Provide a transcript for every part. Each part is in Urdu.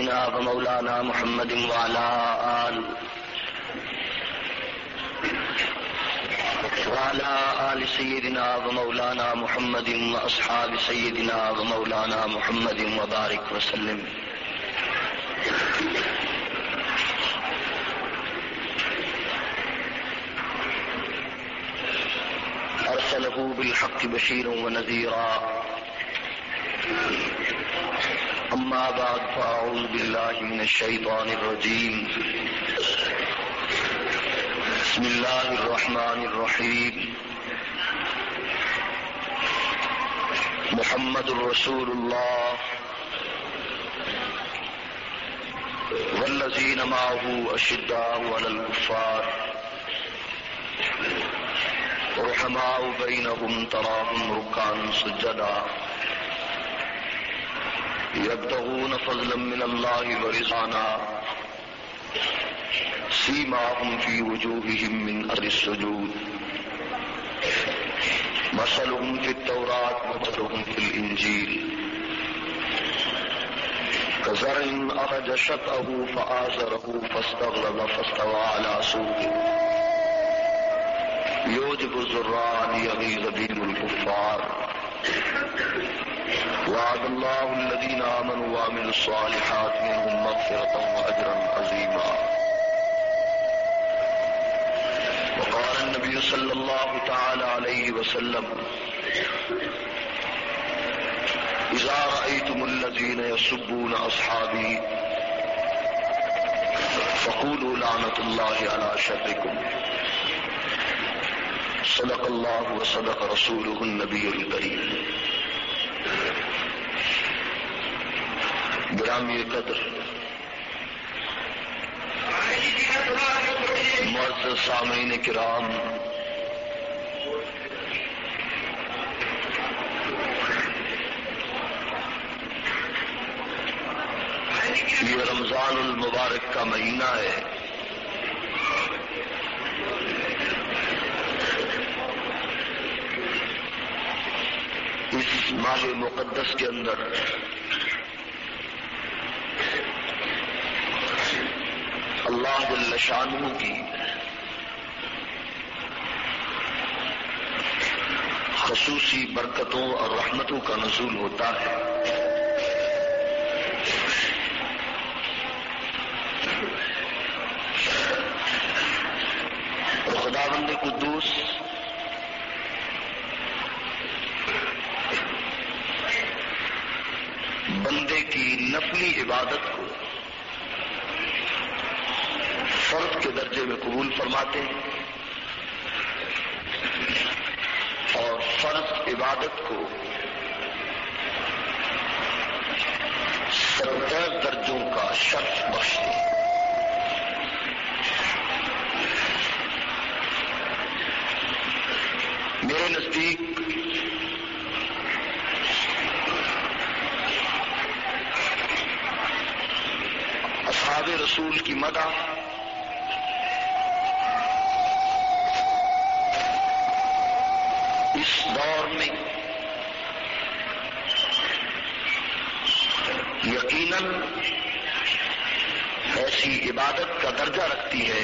سيدنا ومولانا محمد وعلى آل سيدنا ومولانا محمد وأصحاب سيدنا ومولانا محمد وبارك وسلم. أرسله بالحق بشيرا ونذيرا. أما بعد فأعوذ بالله من الشيطان الرجيم. بسم الله الرحمن الرحيم. محمد رسول الله والذين معه أشداء على الكفار رحماء بينهم تراهم ركعا سجدا يبتغون فضلا من الله ورضوانا سيماهم في وجوههم من أثر السجود مثلهم في التوراة ومثلهم في الإنجيل كزرع أخرج شطأه فآزره فاستغلظ فاستوى على سوقه يوجب الزراع ليغيظ بهم الكفار. وعد الله الذين آمنوا وعملوا الصالحات منهم مغفرة وأجرا عظيما. وقال النبي صلى الله تعالى عليه وسلم إذا رأيتم الذين يسبون أصحابي فقولوا لعنة الله على شركم. صدق الله وصدق رسوله النبي الكريم. گرامی قدر معزز سامعین کرام، یہ رمضان المبارک کا مہینہ ہے. اس ماہ مقدس کے اندر اللہ جل شانہ کی خصوصی برکتوں اور رحمتوں کا نزول ہوتا ہے. اور خداوند قدوس بندے کی نفلی عبادت کو فرض کے درجے میں قبول فرماتے ہیں اور فرض عبادت کو 70 درجوں کا شرف بخشتے ہیں. میرے نزدیک اصحاب رسول کی مدح اس دور میں یقیناً ایسی عبادت کا درجہ رکھتی ہے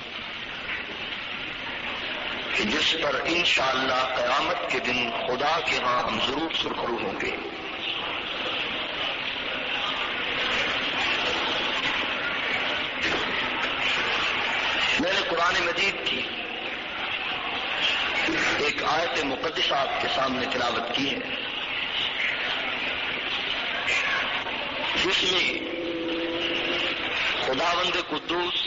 کہ جس پر انشاءاللہ قیامت کے دن خدا کے ہاں ہم ضرور سرخرو ہوں گے. میں نے قرآن مجید کی ایک آیت مقدسہ آپ کے سامنے تلاوت کی ہے جس میں خداوند قدوس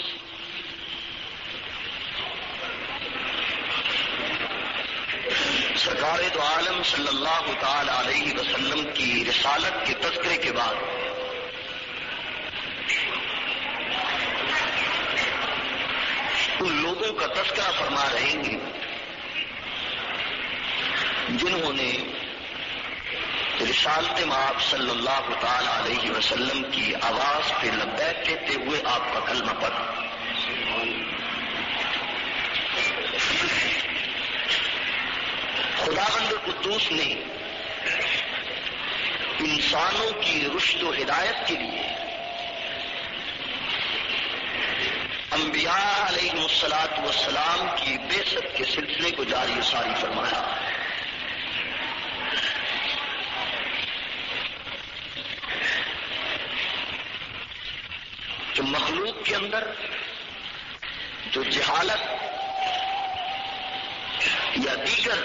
سرکار دو عالم صلی اللہ تعالی علیہ وسلم کی رسالت کے تذکرے کے بعد ان لوگوں کا تذکرہ فرما رہے ہیں جنہوں نے رسالت مآب صلی اللہ تعالی علیہ وسلم کی آواز پہ لبیک کہتے ہوئے آپ کا کلمہ پڑھا. خداوند قدوس نے انسانوں کی رشد و ہدایت کے لیے انبیاء علیہ الصلاۃ والسلام کی بعثت کے سلسلے کو جاری و ساری فرمایا. جو مخلوق کے اندر جو جہالت یا دیگر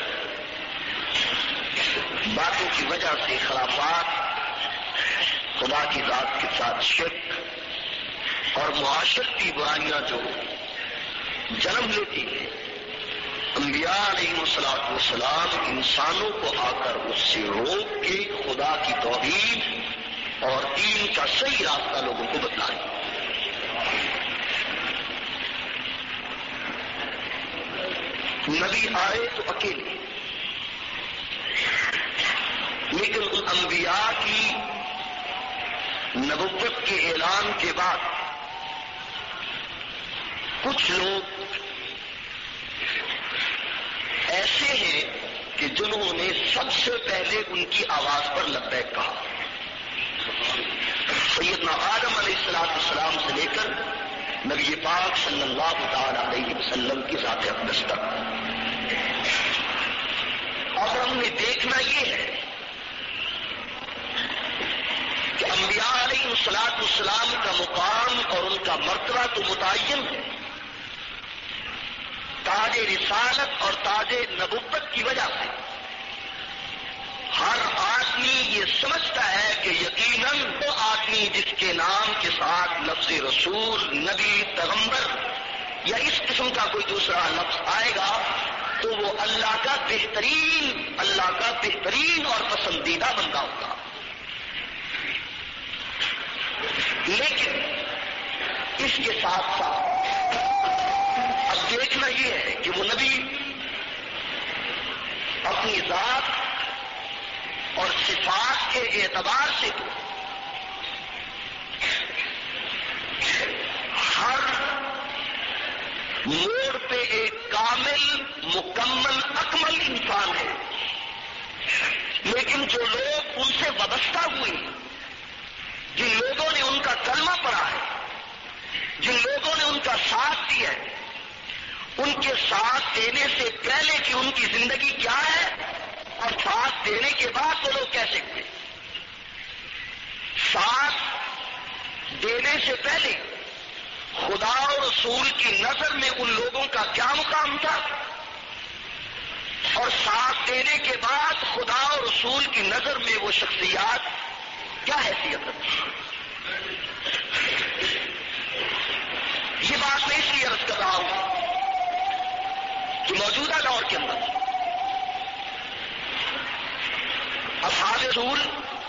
باتوں کی وجہ سے خرافات، خدا کی ذات کے ساتھ شرک اور معاشرتی برائیاں جو جنم لیتی ہیں، انبیاء علیہ الصلوۃ والسلام انسانوں کو آ کر اس سے روک کے خدا کی توحید اور دین کا صحیح راستہ لوگوں کو بتلائیں. نبی آئے تو اکیلے، لیکن ان انبیاء کی نبوت کے اعلان کے بعد کچھ لوگ ایسے ہیں کہ جنہوں نے سب سے پہلے ان کی آواز پر لبیک کہا. سیدنا آدم علیہ السلام سے لے کر نبی پاک صلی اللہ تعالی علیہ وسلم کی ذات اقدس تک. اور ہم نے دیکھنا یہ ہے کہ انبیاء علیہ الصلوۃ والسلام کا مقام اور ان کا مرتبہ تو متعین ہے تاج رسالت اور تاج نبوت کی وجہ سے. ہر آدمی یہ سمجھتا ہے کہ یقیناً وہ آدمی جس کے نام کے ساتھ لفظ رسول، نبی، پیغمبر یا اس قسم کا کوئی دوسرا لفظ آئے گا تو وہ اللہ کا بہترین اور پسندیدہ بندہ ہوگا. لیکن اس کے ساتھ ساتھ اب دیکھنا یہ ہے کہ وہ نبی اپنی ذات اور صفات کے اعتبار سے تو ہر موڑ پہ ایک کامل، مکمل، اکمل انسان ہے. لیکن جو لوگ ان سے وابستہ ہوئے ہیں، جن لوگوں نے ان کا کلمہ پڑھا ہے، جن لوگوں نے ان کا ساتھ دیا ہے، ان کے ساتھ دینے سے پہلے کہ ان کی زندگی کیا ہے اور ساتھ دینے کے بعد وہ لوگ کیسے ہوئے. ساتھ دینے سے پہلے خدا اور رسول کی نظر میں ان لوگوں کا کیا مقام تھا اور ساتھ دینے کے بعد خدا اور رسول کی نظر میں وہ شخصیات کیا حیثیت رکھتی. یہ بات میں اس لیے عرض کر رہا ہوں کہ موجودہ دور کے اندر اصحاب رسول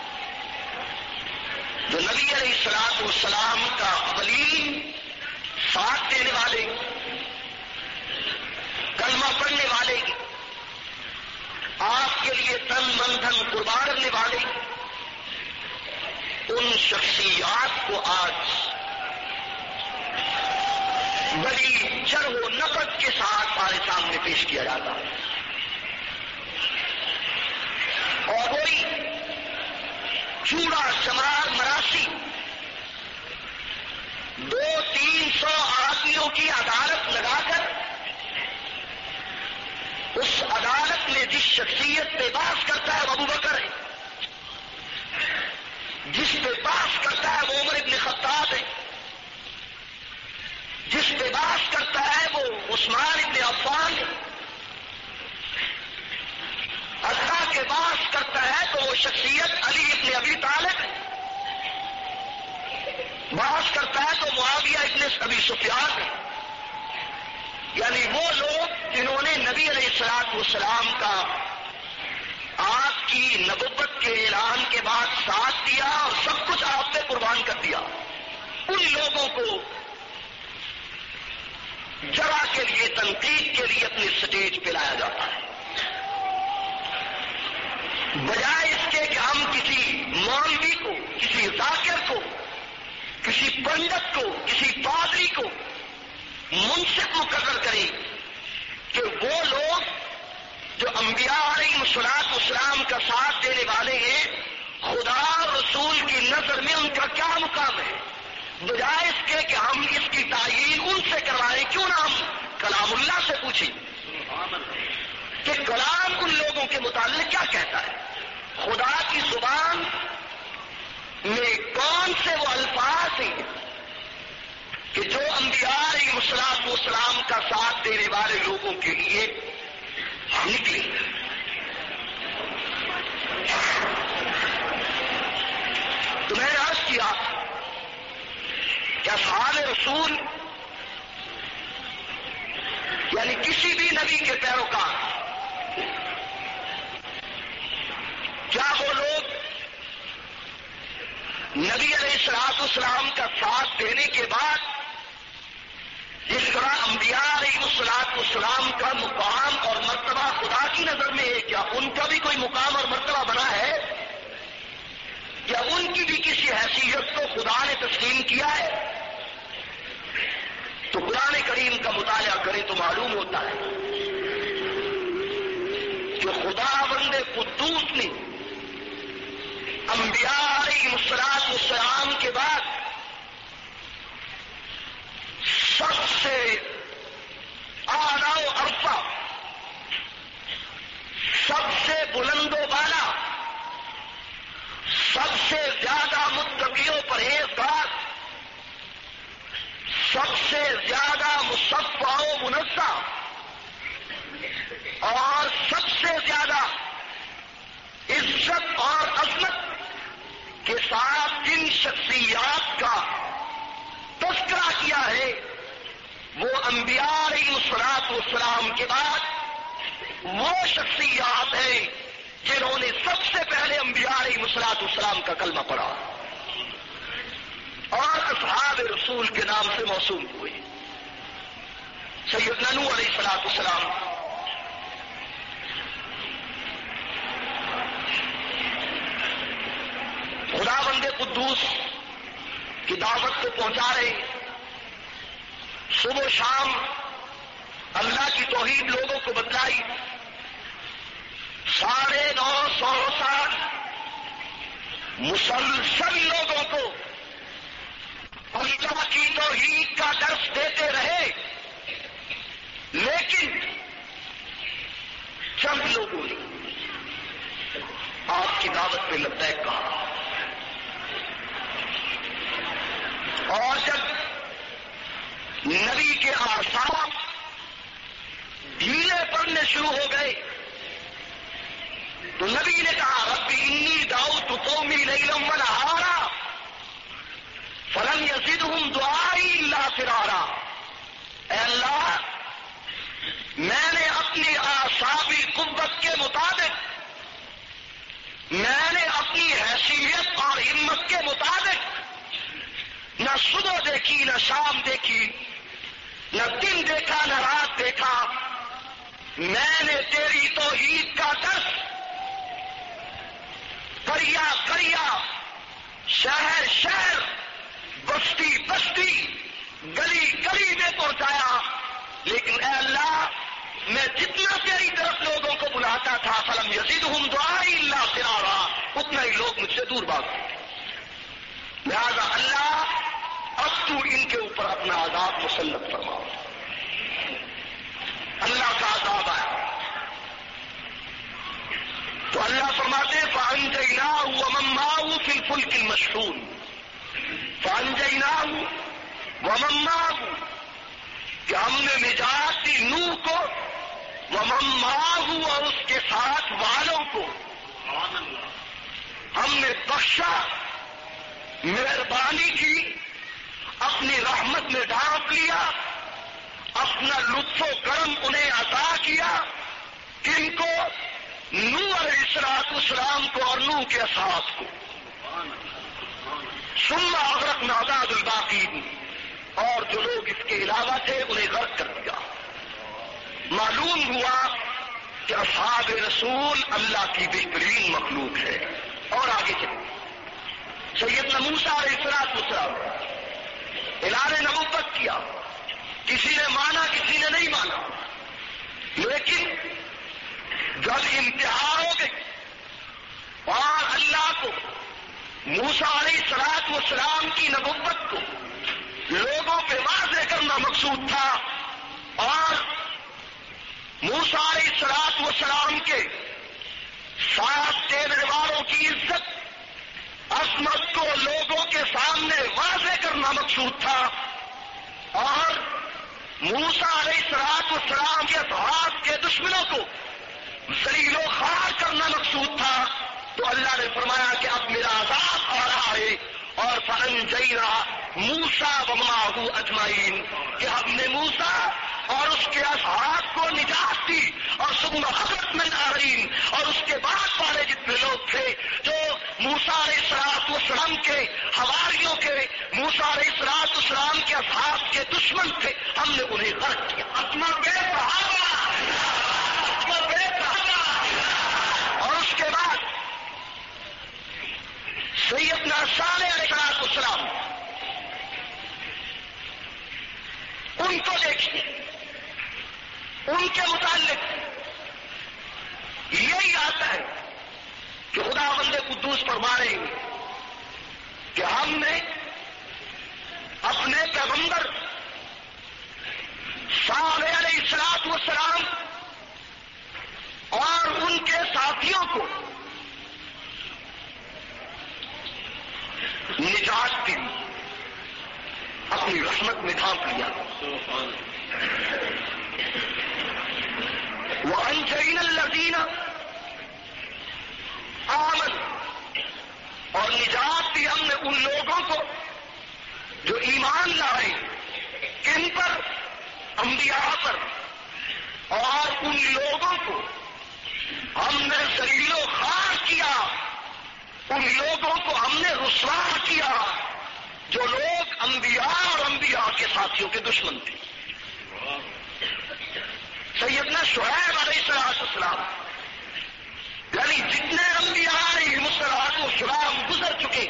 جو نبی علیہ الصلوۃ والسلام کا اولین ساتھ دینے والے، کلمہ پڑھنے والے، آپ کے لیے تن من دھن قربان کرنے والے، ان شخصیات کو آج بڑی جرح و نفرت کے ساتھ ہمارے سامنے پیش کیا جاتا ہے. اور وہی چوڑا چمار مراسی 200-300 آدمیوں کی عدالت لگا کر اس عدالت میں جس شخصیت پہ بحث کرتا ہے وہ ابو بکر ہے، جس پہ بحث کرتا ہے وہ عمر ابن خطاب ہے، جس پہ بحث کرتا ہے وہ عثمان ابن عفان ہے، حتیٰ کہ بحث کرتا ہے تو وہ شخصیت علی ابن ابی طالب ہے، بحث کرتا ہے تو معاویہ ابن ابی سفیان ہے. یعنی وہ لوگ جنہوں نے نبی علیہ الصلوۃ والسلام کا آپ کی نبوت کے اعلان کے بعد ساتھ دیا اور سب کچھ آپ پہ قربان کر دیا، ان لوگوں کو جرا کے لیے، تنقید کے لیے اپنی سٹیج پہ لایا جاتا ہے. بجائے اس کے کہ ہم کسی مولوی کو، کسی ذاکر کو، کسی پنڈت کو، کسی پادری کو منصف مقرر کریں کہ وہ لوگ جو انبیاء علیہ الصلوۃ والسلام کا ساتھ دینے والے ہیں، خدا اور رسول کی نظر میں ان کا کیا مقام ہے، بجائے اس کے کہ ہم اس کی تعیین ان سے کروائیں، کیوں نہ ہم کلام اللہ سے پوچھیں کہ کلام ان لوگوں کے متعلق کیا کہتا ہے، خدا کی زبان میں کون سے وہ الفاظ ہیں کہ جو انبیاء علیہ السلام کا ساتھ دینے والے لوگوں کے لیے نکلی۔ تو میں نے عرض کیا کہ اصحاب رسول یعنی کسی بھی نبی کے پیروکار، کیا وہ لوگ نبی علیہ السلام کا ساتھ دینے کے بعد جس طرح انبیاء علیہ السلام کا مقام اور مرتبہ خدا کی نظر میں ہے، کیا ان کا بھی کوئی مقام اور مرتبہ بنا ہے؟ کیا ان کی بھی کسی حیثیت کو خدا نے تسلیم کیا ہے؟ تو قرآن کریم کا مطالعہ کریں تو معلوم ہوتا ہے کہ خدا بند قدوس نے انبیاء علیہ السلام کے بعد سب سے اعلیٰ و ارفع، سب سے بلند و بالا، سب سے زیادہ متقی و پرہیزگار، سب سے زیادہ مصفح و منزہ اور سب سے زیادہ عزت اور عظمت کے ساتھ جن شخصیات کا تذکرہ کیا ہے وہ انبیاء علیہ السلام کے بعد وہ شخصیات ہیں جنہوں نے سب سے پہلے انبیاء علیہ السلام کا کلمہ پڑھا اور اصحاب رسول کے نام سے موسوم ہوئے۔ سیدنا نوح علیہ السلام خدا بند قدوس کی دعوت کو پہنچا رہے، صبح و شام اللہ کی توحید لوگوں کو بتلائی، 950 سال مسلسل لوگوں کو اللہ کی توحید کا درس دیتے رہے، لیکن چند لوگوں نے آپ کی دعوت پہ لبیک کہا، اور جب نبی کے آثار ڈھیلے پڑنے شروع ہو گئے تو نبی نے کہا رب انی دعوت قومی لیلا ونہارا فلم یزدہم دعائی الا فرارا۔ اے اللہ، میں نے اپنی اعصابی قوت کے مطابق، میں نے اپنی حیثیت اور ہمت کے مطابق نہ صبح دیکھی، نہ شام دیکھی، نہ دن دیکھا، نہ رات دیکھا، میں نے تیری توحید کا درس قریہ قریہ، شہر شہر، بستی بستی، گلی گلی میں پہنچایا، لیکن اے اللہ، میں جتنا تیری طرف لوگوں کو بلاتا تھا فلم یزدہم دعائی الا فرارا، اتنا ہی لوگ مجھ سے دور بھاگتے تھے۔ لہذا اللہ اب تو ان کے اوپر اپنا عذاب مسلط فرماؤ۔ اللہ کا عذاب آیا تو اللہ فرماتے فَأَنْجَيْنَاهُ وَمَن مَّعَهُ فِي الْفُلْكِ الْمَشْحُونِ، فَأَنْجَيْنَاهُ وَمَن مَّعَهُ کہ ہم نے نجات دی نوح کو، وَمَن مَّعَهُ اور اس کے ساتھ والوں کو ہم نے بخشا، مہربانی کی، اپنی رحمت میں ڈھانپ لیا، اپنا لطف و کرم انہیں عطا کیا، کن کو؟ نوح علیہ السلام کو اور نوح کے اصحاب کو۔ ثم اغرقنا بعد الباقین، اور جو لوگ اس کے علاوہ تھے انہیں غرق کر دیا۔ معلوم ہوا کہ اصحاب رسول اللہ کی بہترین مخلوق ہے۔ اور آگے چلیں، سیدنا موسیٰ علیہ السلام اعلان نبوت کیا، کسی نے مانا کسی نے نہیں مانا، لیکن جب انتہا ہو گئی اور اللہ کو موسیٰ علیہ السلام کی نبوت کو لوگوں پہ واضح کرنا مقصود مقصود تھا، اور موسیٰ علیہ السلام کے ساتھ دینے والوں کی عزت عظمت کو لوگوں کے سامنے واضح کرنا مقصود تھا، اور موسیٰ علیہ السلام کے اصحاب کے دشمنوں کو ذلیل و خوار کرنا مقصود تھا۔ تو اللہ نے فرمایا کہ اب میرا عذاب آ رہا ہے، اور فَأَنجَيْنَا مُوسَىٰ وَمَعَهُ أَجْمَعِينَ کہ ہم نے موسیٰ اور اس کے اصحاب کو نجات دی، اور ثم أَغْرَقْنَا الْآخَرِينَ اور اس کے بعد والے جتنے لوگ تھے جو موسیٰ علیہ السلام کے حواریوں کے، موسیٰ علیہ السلام کے اصحاب کے دشمن تھے، ہم نے انہیں غرق کیا۔ اور اس کے بعد سیدنا صالح علیہ السلام، ان کو دیکھیے، ان کے متعلق یہی آتا ہے کہ خداوند قدوس فرما رہے ہیں کہ ہم نے اپنے پیغمبر صالح علیہ السلام اور ان کے ساتھیوں کو نجات دی، اپنی رحمت میں ڈھانپ لیا۔ وَأَنجَيْنَا الَّذِينَ آمَنُوا اور نجات دی ہم نے ان لوگوں کو جو ایمان لائے، کن پر؟ انبیاء پر، اور ان لوگوں کو ہم نے ذلیل و خوار کیا، ان لوگوں کو ہم نے رسوا کیا جو لوگ انبیاء اور انبیاء کے ساتھیوں کے دشمن تھے۔ سیدنا شعیب علیہ السلام، یعنی جتنے انبیاء علیہ السلام گزر چکے،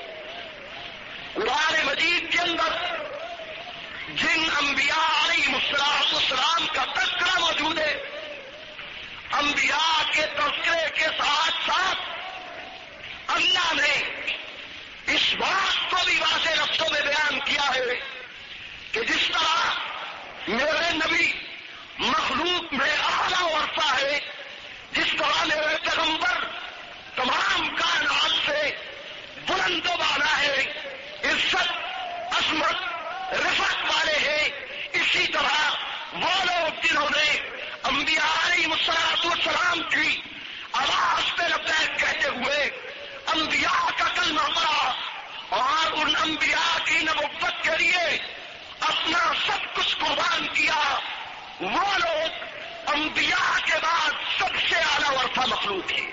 قرآن مجید کے اندر جن انبیاء علیہ السلام کا تذکرہ موجود ہے، انبیاء کے تذکرے کے ساتھ ساتھ اللہ نے اس بات کو بھی واضح لفظوں میں بیان کیا ہے کہ جس طرح میرے نبی مخلوق میں اعلیٰ ورثہ ہے، جس طرح میرے پیغمبر تمام کائنات سے بلند و بالا ہے، عزت عظمت رفعت والے ہیں، اسی طرح وہ لوگ جنہوں نے انبیاء علیہ السلام کی آواز پہ لبیک کہتے ہوئے انبیاء کا کلمہ پڑا اور ان انبیاء کی نبوت کے لیے اپنا سب کچھ قربان کیا، وہ لوگ انبیاء کے بعد سب سے اعلیٰ ورثہ مخلوق ہے،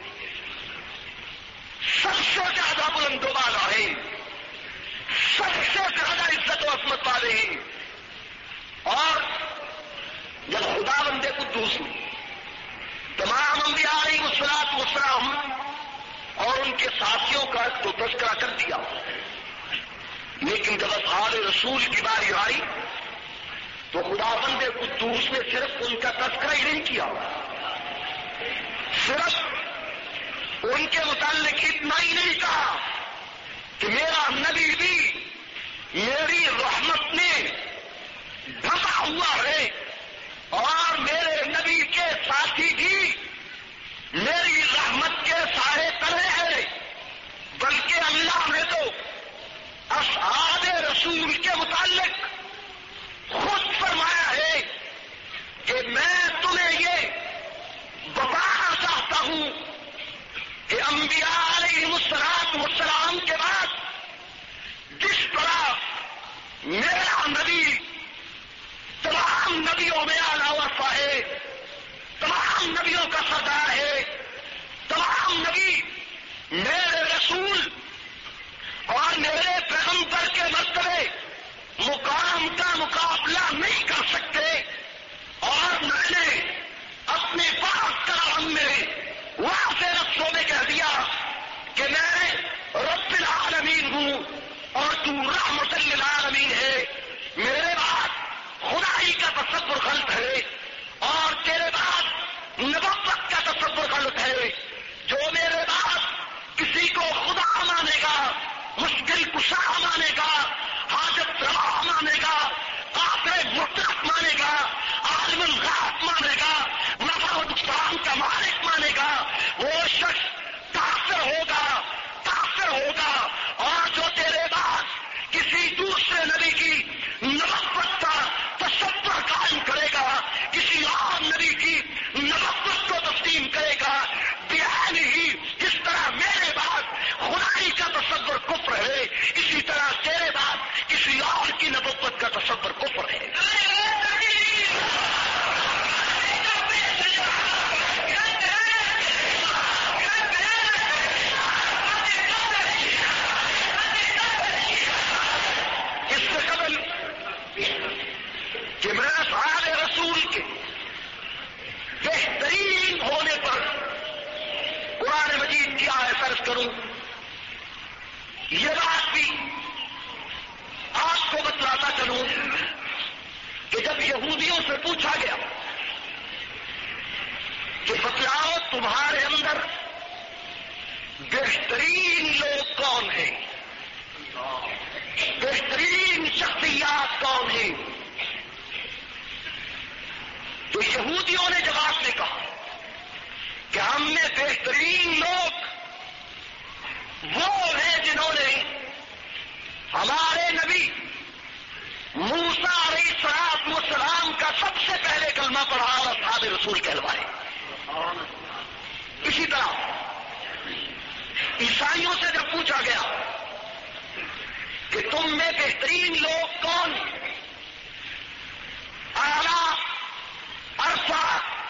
سب سے زیادہ بلند و بالا ہے، سب سے زیادہ عزت و عظمت والے ہیں۔ اور جب خداوند قدوس نے تمام انبیاء علیہ السلام اور ان کے ساتھیوں کا تو تذکرہ کر دیا، لیکن جب اصحاب رسول کی باری آئی تو خداوند قدوس نے صرف ان کا تذکرہ ہی نہیں کیا، صرف ان کے متعلق اتنا ہی نہیں کہا کہ میرا نبی بھی میری رحمت نے ڈھکا ہوا ہے اور میرے نبی کے ساتھی بھی میری رحمت کے سائے تلے ہیں، بلکہ اللہ نے تو اصحاب رسول کے متعلق خود فرمایا ہے کہ میں تمہیں یہ بتانا چاہتا ہوں کہ انبیاء علیہ السلام کے بعد جس طرح میرا نبی تمام نبیوں میں اعلیٰ ورثہ ہے، تمام نبیوں کا سردار ہے، تمام نبی میرے رسول اور میرے پیغمبر کے مرتبے مقام کا مقابلہ نہیں کر سکتے، اور میں نے اپنے پاک کلام میں واضح لفظوں میں کہہ دیا کہ میں رب العالمین ہوں اور تو رحمت للعالمین ہے، میرے بعد خدائی کا تصور غلط ہے اور تیرے بعد نبوت کا تصور غلط ہے، جو میرے بعد کسی تصور کفر ہے. اس سے قبل کہ میں افعال رسول کے بہترین ہونے پر قرآن مجید کی آیت فرض کروں، یہ بات بھی آپ کو بتلاتا چلوں کہ جب یہودیوں سے پوچھا گیا کہ بتلاؤ تمہارے اندر بہترین لوگ کون ہیں، بہترین شخصیات کون ہیں، تو یہودیوں نے جواب میں کہا کہ ہم میں بہترین لوگ وہ ہیں جنہوں نے ہمارے نبی موسیٰ علیہ السلام کا سب سے پہلے کلمہ پڑھا اور اصحاب رسول کہلوائے. اسی طرح عیسائیوں سے جب پوچھا گیا کہ تم میں بہترین لوگ کون، اعلیٰ عرصہ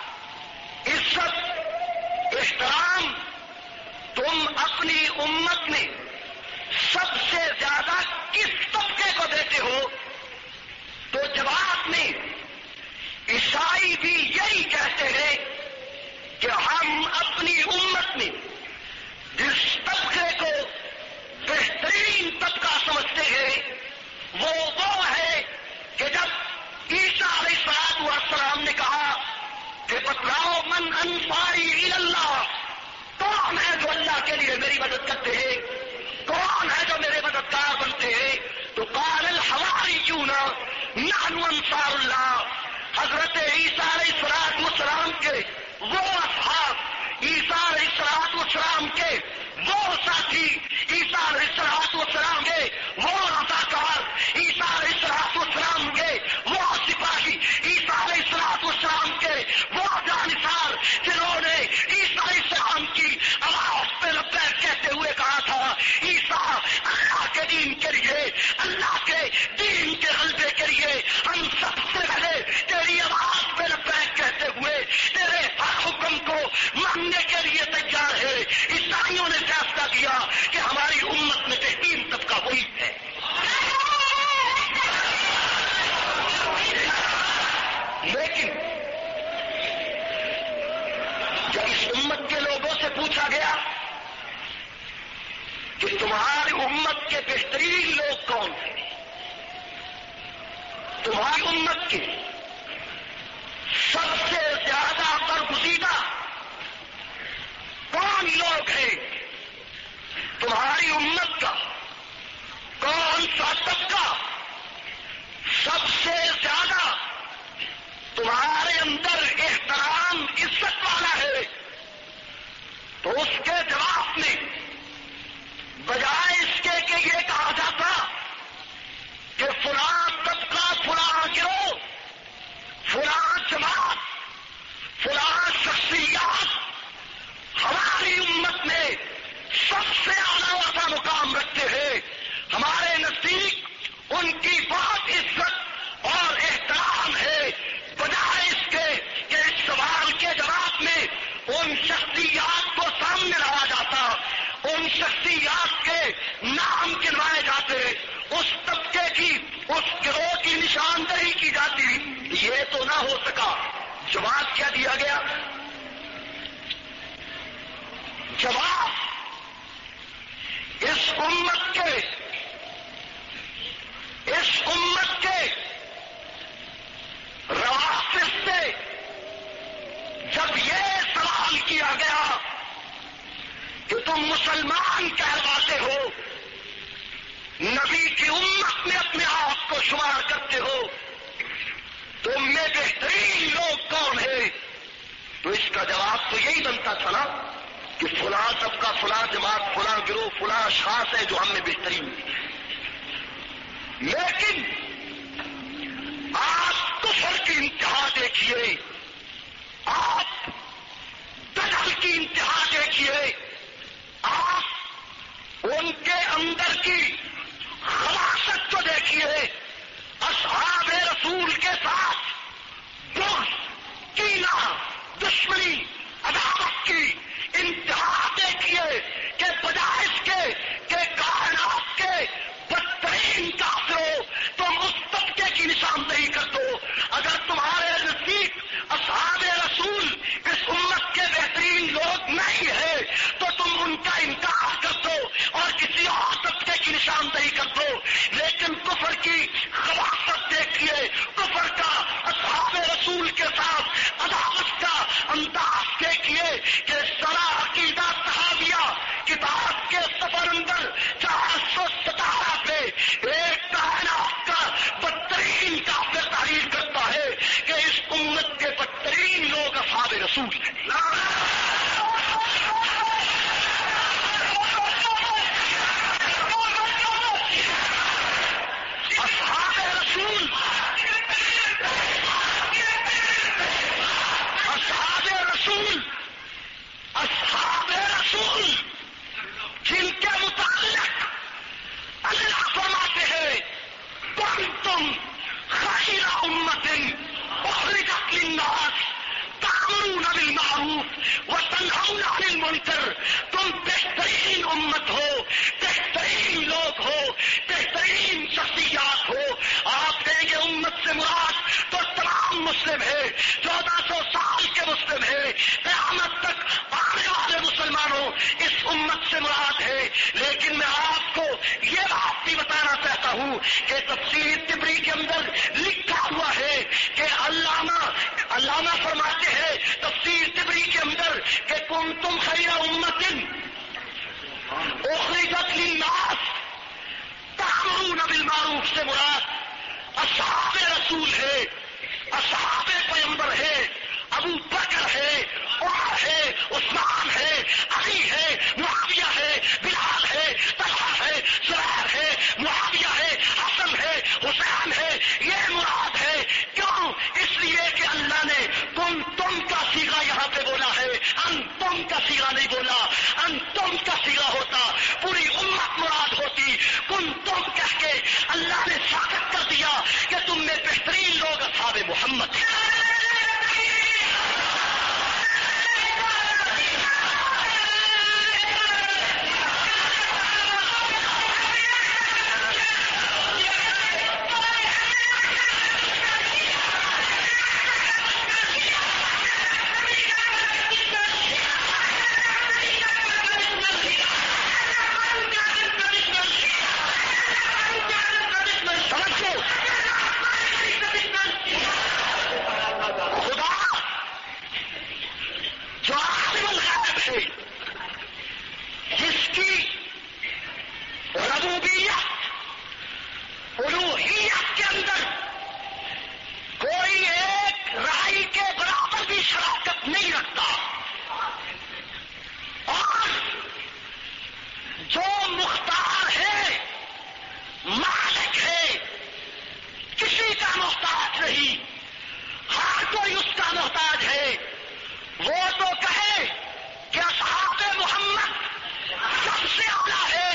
عزت احترام تم اپنی امت میں سب سے زیادہ کس طبقے کو دیتے ہو، تو جواب میں عیسائی بھی یہی کہتے ہیں کہ ہم اپنی امت میں جس طبقے کو بہترین طبقہ سمجھتے ہیں وہ ہے کہ جب عیسیٰ علیہ السلام نے کہا کہ بتلاؤ من انصاری الی اللہ، کون ہے جو اللہ کے لیے میری مدد کرتے ہیں، کون ہے جو میرے مددگار بنتے ہیں، تو قال الحواریون نحن انصار اللہ. حضرت عیسیٰ علیہ السلام کے وہ اصحاب، عیسیٰ علیہ السلام کے وہ ساتھی، عیسیٰ علیہ السلام کے وہ رضاکار، عیسیٰ علیہ السلام کے وہ سپاہی، عیسیٰ علیہ السلام کے وہ جانثار جنہوں نے عیسیٰ علیہ السلام کی آواز پہ لبیک کہتے ہوئے کہا تھا عیسیٰ اللہ کے دین کے لیے، اللہ کے دین کے غلبے کے لیے ہم سب سے پہلے تیری آواز پہ لبیک کہتے ہوئے تیرے ہر حکم کو ماننے کے لیے تیار ہے. عیسائیوں نے فیصلہ کیا کہ ہماری امت میں بہترین طبقہ وہی ہے. لیکن جب اس امت کے لوگوں سے پوچھا گیا کہ تمہاری امت کے بہترین لوگ کون ہیں، تمہاری امت کے سب سے زیادہ برگزیدہ کون لوگ ہیں، تمہاری امت کا کون سا طبقہ سب سے زیادہ تمہارے اندر احترام عزت والا ہے، تو اس کے جواب میں بجائے اس کے کہ یہ کہا جاتا کہ فلاں طبقہ، فلاں گروہ، فلاں جماعت، فلاں شخصیات ہماری امت میں سب سے اعلیٰ مقام رکھتے ہیں، ہمارے نزدیک ان کی بہت عزت اور احترام ہے، بجائے اس کے کہ اس سوال کے جواب میں ان شخصیات کو سامنے لایا جاتا، ان شخصیات کے نام گنوائے جاتے، اس طبقے کی، اس گروہ کی نشاندہی کی جاتی. یہ تو نہ ہو سکا. جواب کیا دیا گیا؟ جواب اس امت کے روافض سے جب یہ سوال کیا گیا کہ تم مسلمان کہلواتے ہو، نبی کی امت میں اپنے آپ کو شمار کرتے ہو، تم میں بہترین لوگ کون ہیں، تو اس کا جواب تو یہی بنتا تھا نا کہ فلاں طبقہ، فلاں جماعت، فلاں گروہ، فلاں اشخاص ہے جو ہم میں بہترین ہیں. لیکن آپ کفر کی انتہا دیکھیے، آپ دجل کی انتہا دیکھیے، آپ ان کے اندر کی خلاصت کو دیکھیے. اصحاب رسول ہے. اصحاب رسول، اصحاب رسول، اصحاب رسول جن کے متعلق اللہ فرماتے ہیں کنتم خیر امت اخرجت للناس تأمرون بالمعروف وتنہون عن المنکر. تم بہترین امت ہو، بہترین لوگ ہو، بہترین شخصیات ہو. آپ کہیں گے امت سے مراد تو تمام مسلم ہے، 1400 سال کے مسلم ہے، قیامت تک آنے والے مسلمانوں اس امت سے مراد ہے. لیکن میں آپ کو یہ بات بھی بتانا چاہتا ہوں کہ تفسیر طبری کے اندر لکھا ہوا ہے کہ علامہ فرماتے ہیں تفسیر طبری کے اندر کہ کنتم خیر امت اخرجت للناس تأمرون بالمعروف سے مراد اصحاب رسول ہے، اصحاب پیغمبر ہے، ابو بکر ہے، عمر ہے، عثمان ہے، علی ہے، معاویہ ہے، بلال ہے، طلحہ ہے، زبیر ہے، معاویہ ہے، حسن ہے، حسین ہے. یہ مراد ہے. کیوں؟ اس لیے کہ اللہ نے تم کا صیغہ یہاں پہ بولا ہے، تم کا صیغہ نہیں بولا. تم کا صیغہ ہوتا پوری امت مراد ہوتی. تم کہہ کے اللہ نے ثابت کر دیا کہ تم میں بہترین لوگ اصحاب محمد ہیں. جس کی ربوبیت الوہیت کے اندر کوئی ایک رائی کے برابر بھی شراکت نہیں رکھتا، اور جو مختار ہے، مالک ہے، کسی کا محتاج نہیں، ہر کوئی اس کا محتاج ہے. وہ تو کہے کہ اصحاب محمد سب سے اعلیٰ ہے،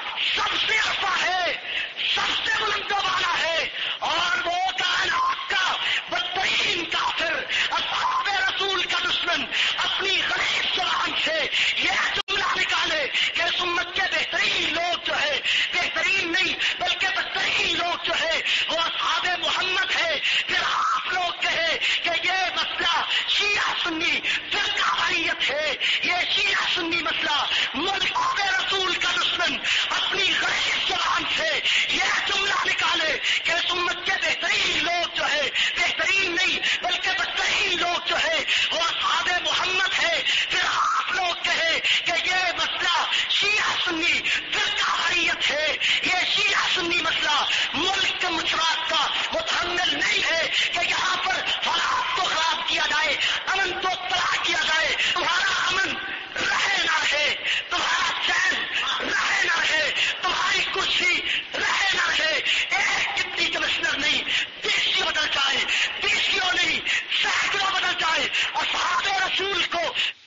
سب سے عرفہ ہے، سب سے بلند و بالا ہے، اور وہ کائنات کا بدترین کافر، اصحاب رسول کا دشمن اپنی غلیظ زبان سے یہ جملہ نکالے کہ اس امت کے بہترین لوگ جو ہے، بہترین نہیں بلکہ بدترین لوگ جو ہے وہ اصحاب محمد ہے. پھر آپ لوگ کہے کہ یہ مسئلہ شیعہ سنی فرقہ واریت ہے، یہ شیعہ سنی مسئلہ ملکوں کے رسول کا دشمن اپنی غلیظ زبان سے یہ جملہ نکالے کہ اس امت کے بہترین لوگ جو ہے، بہترین نہیں بلکہ بدترین لوگ جو ہے وہ اصحاب محمد ہے. پھر آپ لوگ کہے کہ یہ مسئلہ شیعہ سنی فرقہ واریت ہے، یہ شیعہ سنی مسئلہ ملک مشرات کا متحمل نہیں ہے کہ یہاں پر حالات کو خراب کیا جائے، امن کو تباہ کیا جائے. تمہارا امن رہے نہ رہے، تمہارا چین رہے نہ رہے، تمہاری کرسی رہے نہ رہے، ایک ڈپٹی کمشنر نہیں 20 بدل جائے، 20 نہیں سینکڑوں بدل جائے، اصحاب رسول کو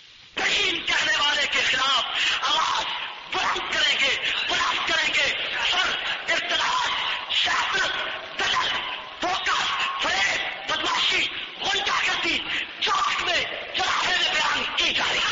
ترین کہنے والے کے خلاف آواز بلند کریں گے، بلند کریں گے. سر ارتداد، شہادت، دلال، دھوکہ، فریب، بدماشی، غنڈہ گردی چوک میں جلاوے میں بیان کی جا رہی ہے.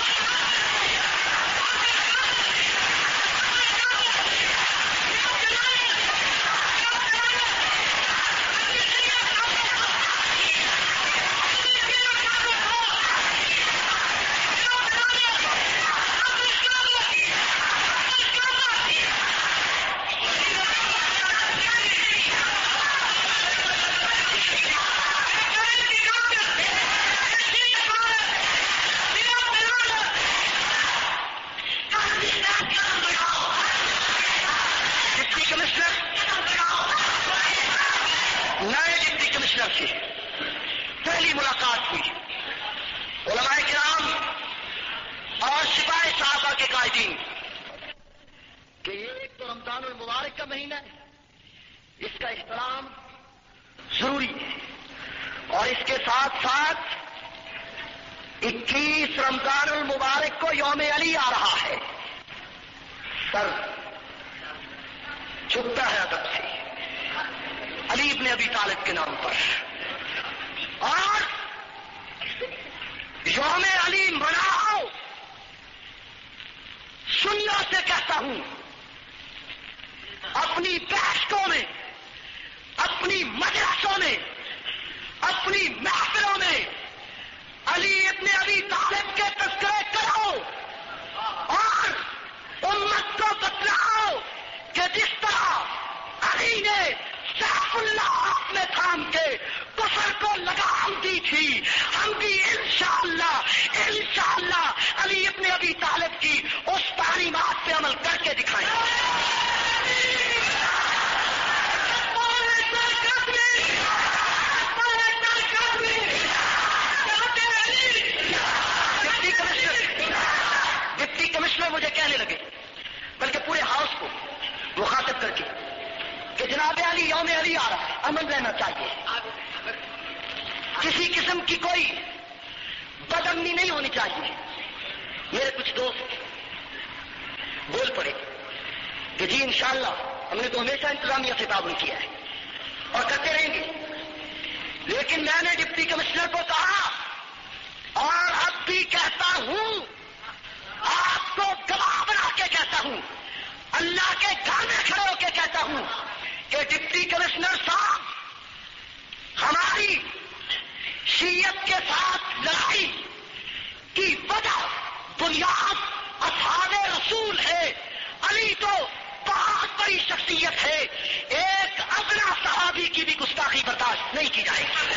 پہلی ملاقات ہوئی، علماء کرام اور سپاہ صحابہ کے قائدین کہ یہ ایک تو رمضان المبارک کا مہینہ ہے، اس کا احترام ضروری ہے، اور اس کے ساتھ ساتھ 21 رمضان المبارک کو یوم علی آ رہا ہے، سر جھکتا ہے ادب سے علی ابن ابی طالب کے نام پر، اور یوم علی مناؤ۔ سنیوں سے کہتا ہوں، اپنی بیٹھکوں میں، اپنی مجلسوں میں، اپنی محفلوں میں علی ابن ابی طالب کے تذکرے کرو اور امت کو بتلاؤ کہ جس طرح علی نے سیف اللہ ہاتھ میں تھام کے کفر کو لگام دی تھی، ہم بھی انشاءاللہ علی ابن ابی طالب کی اس تعلیمات پہ عمل کر کے دکھائیں گے۔ ڈپٹی کمشنر مجھے کہنے لگے، بلکہ پورے ہاؤس کو مخاطب کر کے، کہ جناب علی یوم علی آ رہا ہے، امن رہنا چاہیے، کسی قسم کی کوئی بدامنی نہیں ہونی چاہیے۔ میرے کچھ دوست بول پڑے کہ جی انشاءاللہ ہم نے تو ہمیشہ انتظامیہ سے تعاون کیا ہے اور کرتے رہیں گے، لیکن میں نے ڈپٹی کمشنر کو کہا اور اب بھی کہتا ہوں، آپ کو گواہ بنا کے کہتا ہوں، اللہ کے گھر میں کھڑے ہو کے کہتا ہوں کہ ڈپٹی کمشنر صاحب، ہماری شیعت کے ساتھ لڑائی کی وجہ بنیاد اصحاب رسول ہے۔ علی تو بہت بڑی شخصیت ہے، ایک ادنا صحابی کی بھی گستاخی برداشت نہیں کی جائے گی۔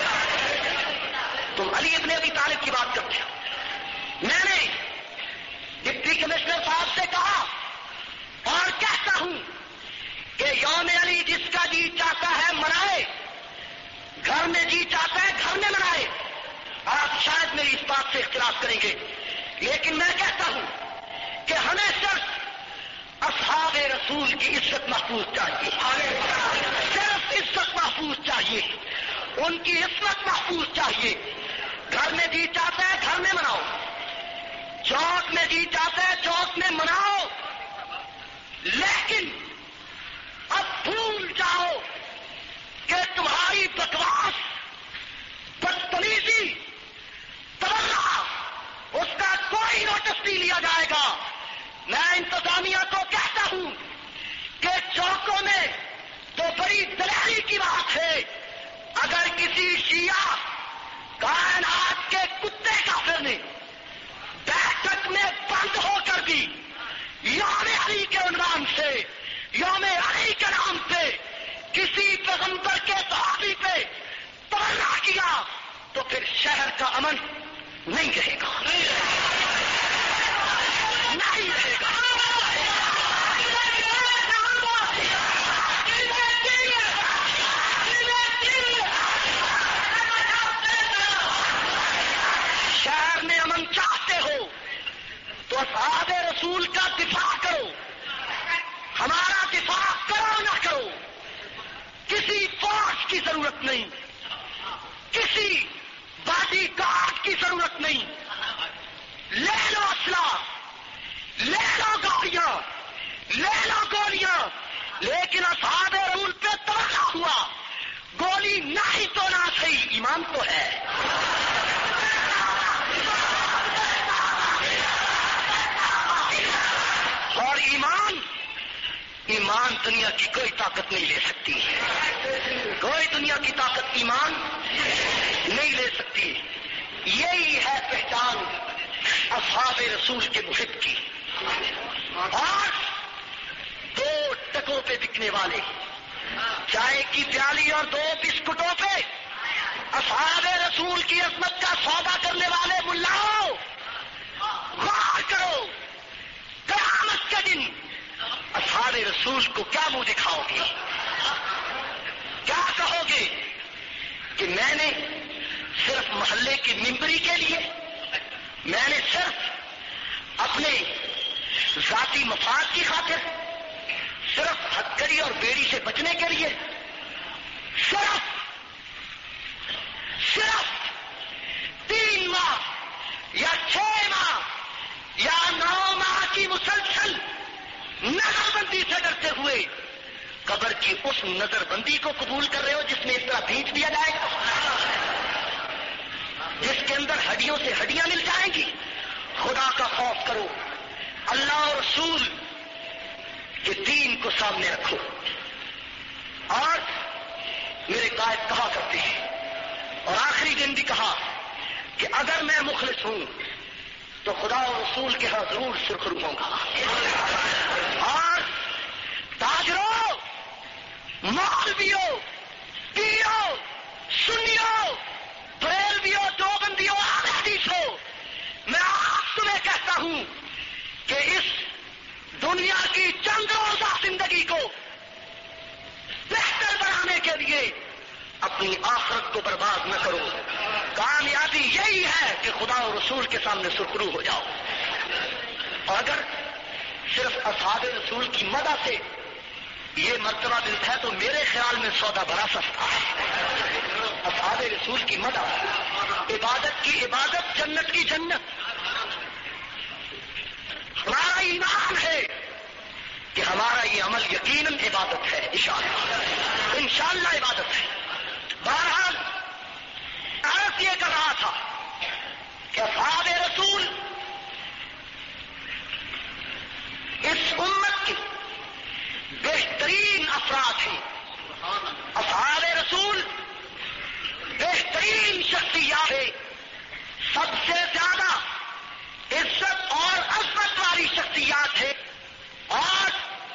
تم علی ابن ابی طالب کی بات کرتے ہو، میں نے ڈپٹی کمشنر صاحب سے کہا اور کہتا ہوں کہ یوم علی جس کا جی چاہتا ہے منائے، گھر میں جی چاہتا ہے گھر میں منائے۔ آپ شاید میری اس بات سے اختلاف کریں گے، لیکن میں کہتا ہوں کہ ہمیں صرف اصحاب رسول کی عزت محفوظ چاہیے، صرف عزت محفوظ چاہیے، ان کی عصمت محفوظ چاہیے۔ گھر میں جی چاہتا ہے گھر میں مناؤ، چوک میں جی چاہتا ہے چوک میں مناؤ، لیکن اب بھول جاؤ کہ تمہاری بکواس، بدتمیزی، تبرہ، اس کا کوئی نوٹس نہیں لیا جائے گا۔ میں انتظامیہ کو کہتا ہوں کہ چوکوں میں تو بڑی دلیری کی بات ہے، اگر کسی شیعہ کائنات کے کتے کافر نے بیٹھک میں بند ہو کر بھی یوم علی کے عنوان سے، یوم علی کے نام پہ کسی پیغمبر کے صحابی پہ تبرہ کیا تو پھر شہر کا امن نہیں رہے گا، نہیں رہے گا۔ شہر میں امن چاہتے ہو تو اصحاب رسول کا دفاع کرو، ہمارا دفاع کرو نہ کرو، کسی فوج کی ضرورت نہیں، کسی باڈی گارڈ کی ضرورت نہیں، لے لو اسلحہ، لے لو گاڑیاں، لے لو گولیاں، لیکن اصحاب رسول پہ تبرہ ہوا، گولی نہیں تو نہ صحیح، ایمان تو ہے۔ اور ایمان دنیا کی کوئی طاقت نہیں لے سکتی، کوئی دنیا کی طاقت ایمان نہیں لے سکتی۔ یہی ہے پہچان اصحاب رسول کے محب کی۔ اور دو ٹکوں پہ بکنے والے، چائے کی پیالی اور دو بسکٹوں پہ اصحاب رسول کی عظمت کا سودا کرنے والے ملاؤ، غور کرو، قیامت کے دن اصحاب رسول کو کیا منہ دکھاؤ گے؟ کیا کہو گے کہ میں نے صرف محلے کی ممبری کے لیے، میں نے صرف اپنے ذاتی مفاد کی خاطر، صرف ہتکڑی اور بیڑی سے بچنے کے لیے، صرف 3 ماہ یا 6 ماہ یا 9 ماہ کی مسلسل نظر بندی سے ڈرتے ہوئے قبر کی اس نظر بندی کو قبول کر رہے ہو جس میں اس طرح بھینچ دیا جائے گا، جس کے اندر ہڈیوں سے ہڈیاں مل جائیں گی؟ خدا کا خوف کرو، اللہ اور رسول کے دین کو سامنے رکھو۔ اور میرے قائد کہا کرتے ہیں، اور آخری دن بھی کہا کہ اگر میں مخلص ہوں تو خدا اور رسول کے ہاں ضرور سرخرو ہوں گا۔ اور تاجروں، مولویوں، پیروں، سنیوں، بریلویوں، دیوبندیوں، اہل حدیث ہو، میں آپ تمہیں کہتا ہوں کہ اس دنیا کی چند روزہ زندگی کو بہتر بنانے کے لیے اپنی آخرت کو برباد نہ کرو۔ کامیابی یہی ہے کہ خدا اور رسول کے سامنے سرخرو ہو جاؤ۔ اور اگر صرف اصحاب رسول کی مدح سے یہ مرتبہ ملتا ہے تو میرے خیال میں سودا بڑا سستا ہے۔ اصحاب رسول کی مدح، عبادت کی عبادت، جنت کی جنت۔ ہمارا ایمان ہے کہ ہمارا یہ عمل یقیناً عبادت ہے، انشاءاللہ عبادت ہے۔ بہرحال عرض یہ کر رہا تھا کہ اصحاب رسول اس امت کے بہترین افراد ہیں۔ اصحاب رسول بہترین شخصیات ہیں، سب سے زیادہ عزت اور عظمت والی شخصیات ہیں۔ اور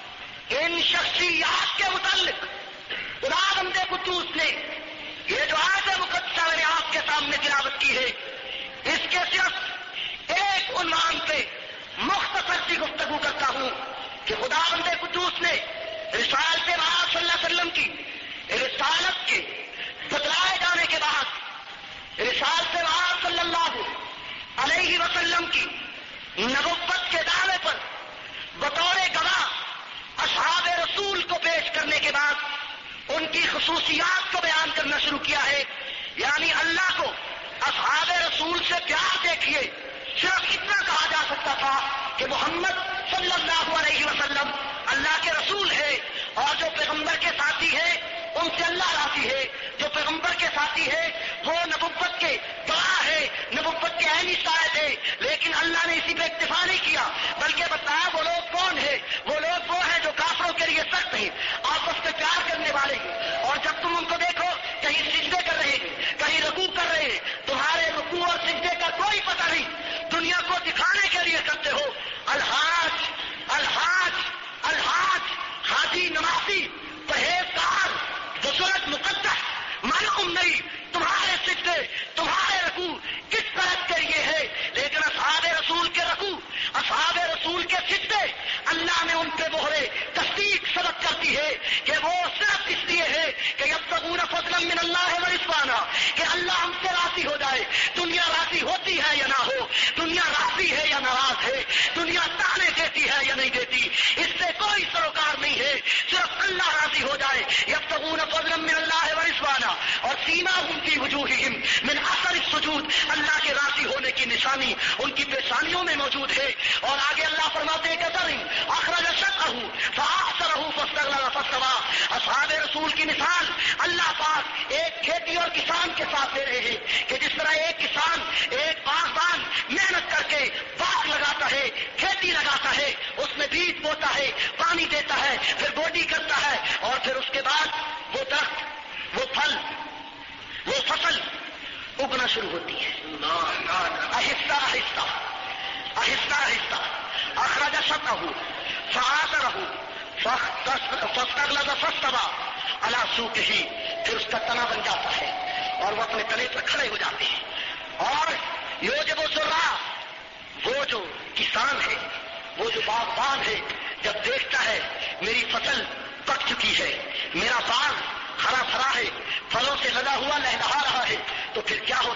ان شخصیات کے متعلق خدا بند قدوس نے یہ جو آیت مقدسہ میں نے آپ کے سامنے تلاوت کی ہے، اس کے صرف ایک عنوان پہ مختصر سی گفتگو کرتا ہوں کہ خدا بند قدوس نے رسالت محمد صلی اللہ علیہ وسلم کی رسالت کے بتلائے جانے کے بعد رسالت محمد صلی اللہ علیہ وسلم کی نبوت کے دعوے پر بطور گواہ اصحاب رسول کو پیش کرنے کے بعد ان کی خصوصیات کو بیان کرنا شروع کیا ہے۔ یعنی اللہ کو اصحاب رسول سے پیار دیکھیے، صرف اتنا کہا جا سکتا تھا کہ محمد صلی اللہ علیہ وسلم اللہ کے رسول ہے، اور جو پیغمبر کے ساتھی ہے ان سے اللہ راضی ہے۔ جو پیغمبر کے ساتھی ہے وہ نبوت کے گواہ ہے، نبوت کے عینی شاہد ہے۔ لیکن اللہ نے اسی پہ اکتفا نہیں کیا، بلکہ بتایا وہ لوگ کون ہیں؟ وہ لوگ وہ ہیں جو کافروں کے لیے سخت ہیں، آپس میں پیار کرنے والے ہیں۔ اور جب تم ان کو دیکھو کہیں سجدے کر رہے ہیں، کہیں رکوع کر رہے ہیں، تمہارے رکوع اور سجدے کا کوئی پتہ نہیں، دنیا کو دکھانے کے لیے کرتے ہو۔ الحاج الحاج الحاج، حاجی، نمازی، پرہیزگار، بزرگ، مقدس، معلوم نہیں تمہارے سجدے، تمہارے رکوع کس طرح کے لیے ہے۔ لیکن اصحاب رسول کے رکوع، اصحاب رسول کے سجدے، اللہ نے ان پہ مہرے تصدیق سبق کرتی ہے کہ وہ صرف اس لیے ہے کہ یبتغون فضلا من اللہ ورضوانا، کہ اللہ ہم سے راضی ہو جائے۔ دنیا راضی ہوتی ہے یا نہ ہو، دنیا راضی ہے یا ناراض ہے، دنیا تانے دیتی ہے یا نہیں دیتی، اس سے کوئی سروکار نہیں ہے، صرف اللہ راضی ہو جائے۔ یبتغون فضلا من اللہ ورضوانا، اور سیماہم فی وجوہہم من اثر السجود، اللہ کے راضی ہونے کی نشانی ان کی پیشانیوں میں موجود ہے۔ اور آگے اللہ فرماتے ہیں کہ اخرج شطأہ فآثرہ فاستغلظ فاستوى، اصحاب رسول کی مثال اللہ پاک ایک کھیتی اور کسان کے ساتھ دے رہے ہیں کہ جس طرح ایک کسان، ایک باغبان محنت کر کے باغ لگاتا ہے، کھیتی لگاتا ہے، اس میں بیج بوتا ہے، پانی دیتا ہے، پھر بوٹی کرتا ہے، اور پھر اس کے بعد وہ درخت، وہ پھل، وہ فصل اگنا شروع ہوتی ہے، آہستہ آہستہ آہستہ آہستہ۔ اخرج شطأہ فآثرہ فاستغلظ فاستوى علی سوقہ، پھر اس کا تنا بن جاتا ہے اور وہ اپنے تنے پر کھڑے ہو جاتے ہیں۔ اور یوجب الزراع، وہ جو کسان ہے، وہ جو باغبان ہے، جب دیکھتا ہے میری فصل پک چکی ہے، میرا باغ ہرا بھرا ہے، پھلوں سے لگا ہوا لہلہا رہا ہے، تو پھر کیا ہوتا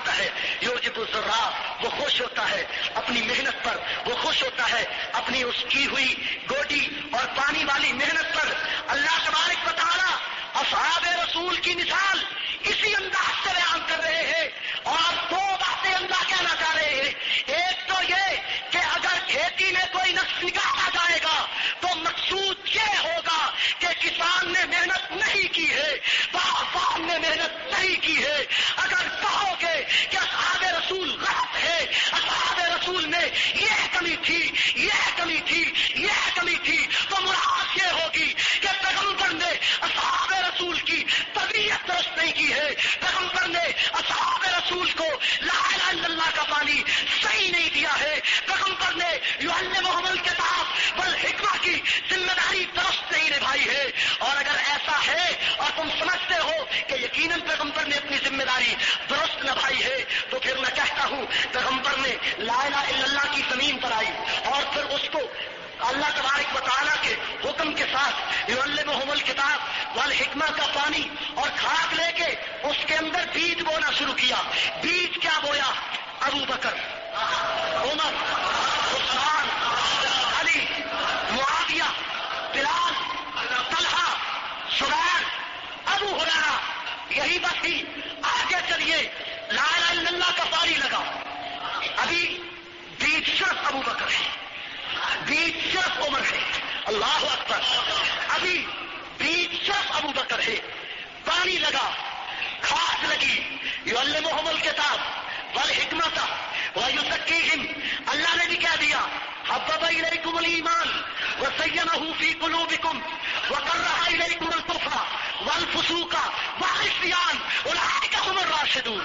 ہوتا ہے یوجب الذرا، وہ خوش ہوتا ہے اپنی محنت پر، وہ خوش ہوتا ہے اپنی اس کی ہوئی گوڈی اور پانی والی محنت پر۔ اللہ تبارک و تعالی اصحاب رسول کی مثال اسی انداز سے بیان کر رہے ہیں، اور دو باتیں اللہ کہنا چاہ رہے ہیں۔ ایک تو یہ کہ اگر کھیتی میں کوئی نقص نکالا جائے گا تو مقصود یہ ہوگا کہ کسان نے محنت نہیں کی ہے، باغبان نے محنت نہیں کی ہے۔ اگر کہو گے کہ اصحاب رسول غلط ہے، اصحاب رسول میں یہ کمی تھی، یہ کمی تھی، یہ کمی تھی، تو مراد یہ ہوگی کہ پیغمبر نے اصحاب رسول کی طبیعت درست نہیں کی ہے، پیغمبر نے اصحاب رسول کو لا الہ الا اللہ کا پانی صحیح نہیں دیا ہے، پیغمبر نے یعلمہم الکتاب والحکمہ کی ذمہ داری درست نہیں نبھائی ہے۔ اور اگر ایسا ہے اور تم سمجھتے ہو کہ یقیناً پیغمبر نے اپنی ذمہ داری درست نبھائی ہے، تو پھر میں کہتا ہوں پیغمبر نے لا الہ الا اللہ کی زمین پر آئی اور پھر اس کو اللہ تبارک و تعالیٰ کے حکم کے ساتھ یعلمہم الکتاب والحکمہ کا پانی اور کھاد لے کے اس کے اندر بیج بونا شروع کیا۔ بیج کیا بویا؟ ابو بکر، عمر، عثمان، علی، معاویہ، بلال، طلحہ، زبیر، ابو ہریرہ، یہی بس ہی۔ آگے چلیے، لا الہ الا اللہ کا پانی لگا، ابھی بیج صرف ابو بکر ہے، بیج صرف عمر ہے، اللہ اکبر، ابھی بیج صرف ابو بکر ہے، پانی لگا، کھاد لگی، یعلمہم الکتاب والحکمۃ ویزکیہم، اللہ نے بھی کہہ دیا حبب الیکم الایمان وزینہ فی قلوبکم وکرہ الیکم الکفر والفسوق والعصیان اولئک هم الراشدون۔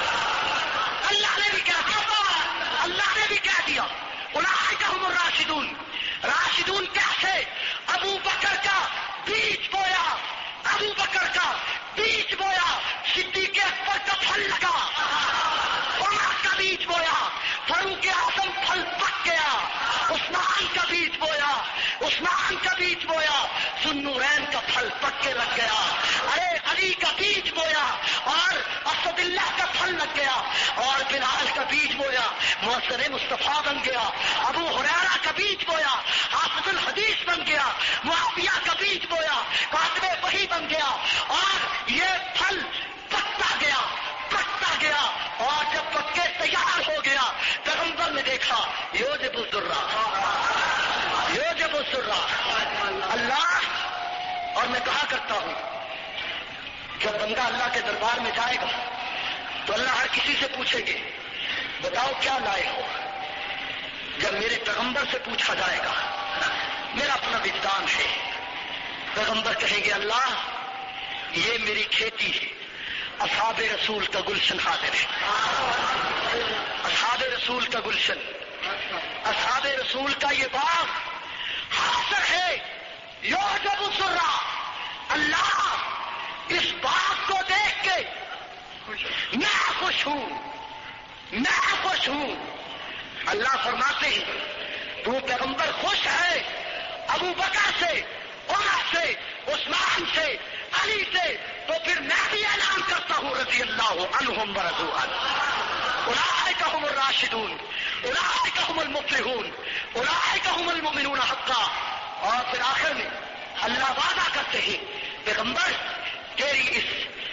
اللہ نے بھی کہہ دیا، اللہ نے بھی کہہ دیا اولئک هم الراشدون۔ راشدون کیسے؟ ابو بکر کا بیج بویا، ابو بکر کا بیج بویا، صدیق اکبر کا پھل لگا، عمر کا بیج بویا، فاروق اعظم پھل پک گیا، عثمان کا بیج بویا، عثمان کا بیج بویا، ذوالنورین کا پھل پک کے لگ گیا، ارے علی کا بیج بویا اور اسد اللہ کا پھل لگ گیا، اور بلال کا بیج بویا، مؤثر مصطفیٰ بن گیا، ابو ہریرہ کا بیج بویا، حافظ الحدیث بن گیا، معاویہ کا بیج بویا، کاتب وحی بن گیا، اور یہ پھل پکتا گیا، پکتا گیا، اور جب پک کے تیار ہو گیا پیغمبر نے دیکھا یوجب الذرہ، یوجب الذرہ۔ اللہ، اور میں کہا کرتا ہوں جب بندہ اللہ کے دربار میں جائے گا تو اللہ ہر کسی سے پوچھیں گے بتاؤ کیا لائے ہو۔ جب میرے پیغمبر سے پوچھا جائے گا، میرا اپنا وجدان ہے، پیغمبر کہیں گے اللہ یہ میری کھیتی ہے، اصحاب رسول کا گلشن حاضر ہے، اصحاب رسول کا گلشن، اصحاب رسول کا یہ باغ حاضر ہے، یوجب الذرہ۔ اللہ اس باغ کو دیکھ کے میں خوش ہوں، میں خوش ہوں۔ اللہ فرماتے ہیں تو پیغمبر خوش ہے ابو بکر سے، عمر سے، عثمان سے، علی سے، تو پھر میں بھی اعلان کرتا ہوں رضی اللہ عنہم ورضوا عنہ، اولئک هم الراشدون، اولئک هم المفلحون، اولئک هم المؤمنون حقا۔ اور پھر آخر میں اللہ وعدہ کرتے ہیں پیغمبر تیری اس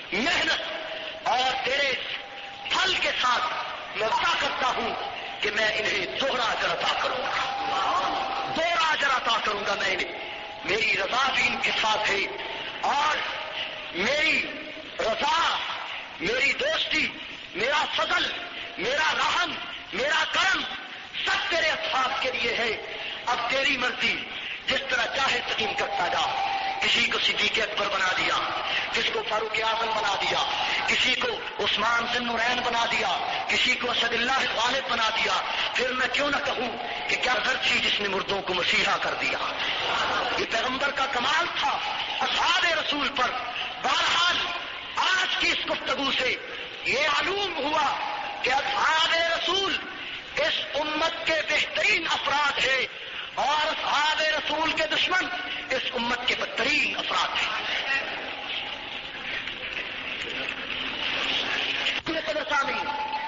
محنت اور تیرے اس پھل کے ساتھ میں وعدہ کرتا ہوں کہ میں انہیں دوہرا اجر عطا کروں گا، دوہرا اجر عطا کروں گا میں انہیں، میری رضا بھی ان کے ساتھ ہے، اور میری رضا، میری دوستی، میرا فضل، میرا رحم، میرا کرم سب تیرے اصحاب کے لیے ہے۔ اب تیری مرضی، جس طرح چاہے تقسیم کرتا جا، کسی کو صدیق اکبر بنا دیا، کسی کو فاروق اعظم بنا دیا، کسی کو عثمان ذو النورین بنا دیا، کسی کو اسد اللہ غالب بنا دیا، پھر میں کیوں نہ کہوں کہ کیا غرض تھی جس نے مردوں کو مسیحا کر دیا۔ یہ پیغمبر کا کمال تھا اصحاب رسول پر۔ بہرحال آج کی اس گفتگو سے یہ معلوم ہوا کہ اصحاب رسول اس امت کے بہترین افراد ہیں، اور اصحاب رسول کے دشمن اس امت کے بدترین افراد ہیں۔ قدر سامعین،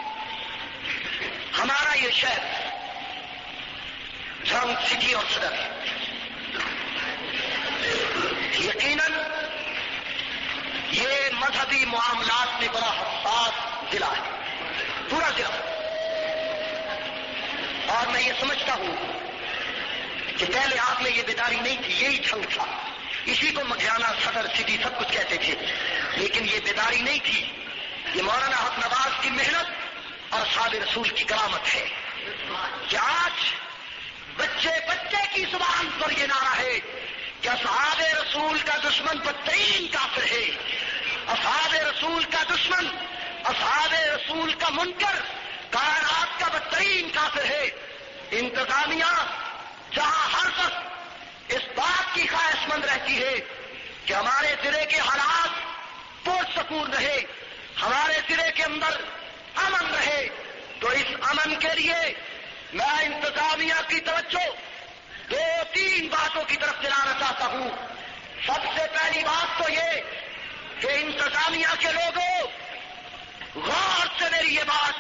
جنگ سٹی اور صدر ہے. یقیناً یہ مذہبی معاملات میں بڑا حساس ضلع ہے، پورا ضلع. اور میں یہ سمجھتا ہوں کہ پہلے آپ میں یہ بیداری نہیں تھی، یہی جنگ تھا، اسی کو مکھیانہ، صدر، سٹی سب کچھ کہتے تھے، لیکن یہ بیداری نہیں تھی. یہ مولانا حق نواز کی محنت اور اصحاب رسول کی کرامت ہے کہ آج بچے بچے کی زبان پر یہ نعرہ ہے کہ اصحاب رسول کا دشمن بدترین کافر ہے، اصحاب رسول کا دشمن، اصحاب رسول کا منکر کائنات کا بدترین کافر ہے. انتظامیہ جہاں ہر وقت اس بات کی خواہش مند رہتی ہے کہ ہمارے ضلع کے حالات پرسکون رہے، ہمارے ضلع کے اندر امن رہے، تو اس امن کے لیے میں انتظامیہ کی توجہ 2-3 باتوں کی طرف دلانا چاہتا ہوں. سب سے پہلی بات تو یہ کہ انتظامیہ کے لوگوں غور سے میری یہ بات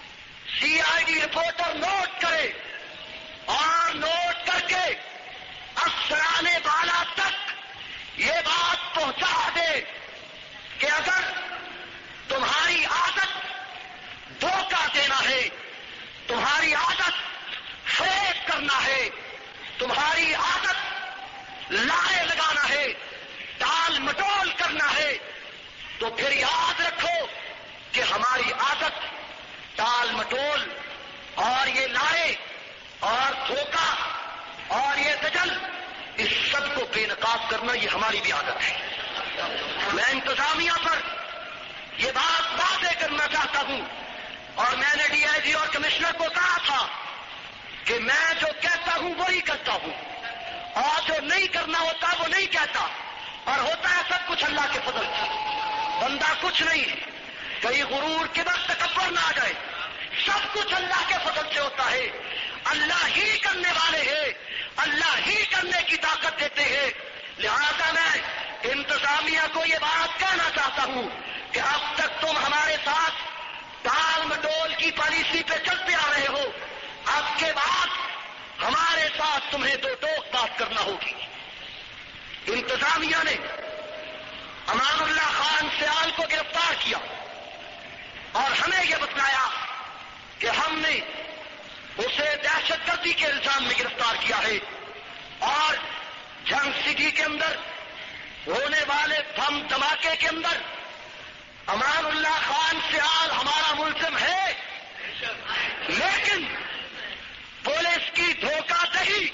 CID رپورٹر نوٹ کرے اور نوٹ کر کے افسران بالا تک یہ بات پہنچا دے کہ اگر تمہاری عادت دھوکہ دینا ہے، تمہاری عادت فریب کرنا ہے، تمہاری عادت لائے لگانا ہے، ٹال مٹول کرنا ہے، تو پھر یاد رکھو کہ ہماری عادت ٹال مٹول اور یہ لائے اور دھوکہ اور یہ دجل، اس سب کو بے نقاب کرنا یہ ہماری بھی عادت ہے. میں انتظامیہ پر یہ بات واضح کرنا چاہتا ہوں، اور میں نے DIG اور کمشنر کو کہا تھا کہ میں جو کہتا ہوں وہی کرتا ہوں، اور جو نہیں کرنا ہوتا وہ نہیں کہتا، اور ہوتا ہے سب کچھ اللہ کے فضل سے. بندہ کچھ نہیں ہے، کہیں غرور کے وقت تکبر نہ آ جائے، سب کچھ اللہ کے فضل سے ہوتا ہے. اللہ ہی کرنے والے ہیں، اللہ ہی کرنے کی طاقت دیتے ہیں. لہذا میں انتظامیہ کو یہ بات کہنا چاہتا ہوں کہ اب تک تم ہمارے ساتھ ٹال مٹول کی پالیسی پہ چلتے آ رہے ہو، اب کے بعد ہمارے ساتھ تمہیں دو ٹوک بات کرنا ہوگی. انتظامیہ نے امان اللہ خان سیال کو گرفتار کیا اور ہمیں یہ بتلایا کہ ہم نے اسے دہشت گردی کے الزام میں گرفتار کیا ہے، اور جنگ سٹی کے اندر ہونے والے بم دھماکے کے اندر امان اللہ خان سیال ہمارا ملزم ہے. لیکن پولیس کی دھوکہ دہی،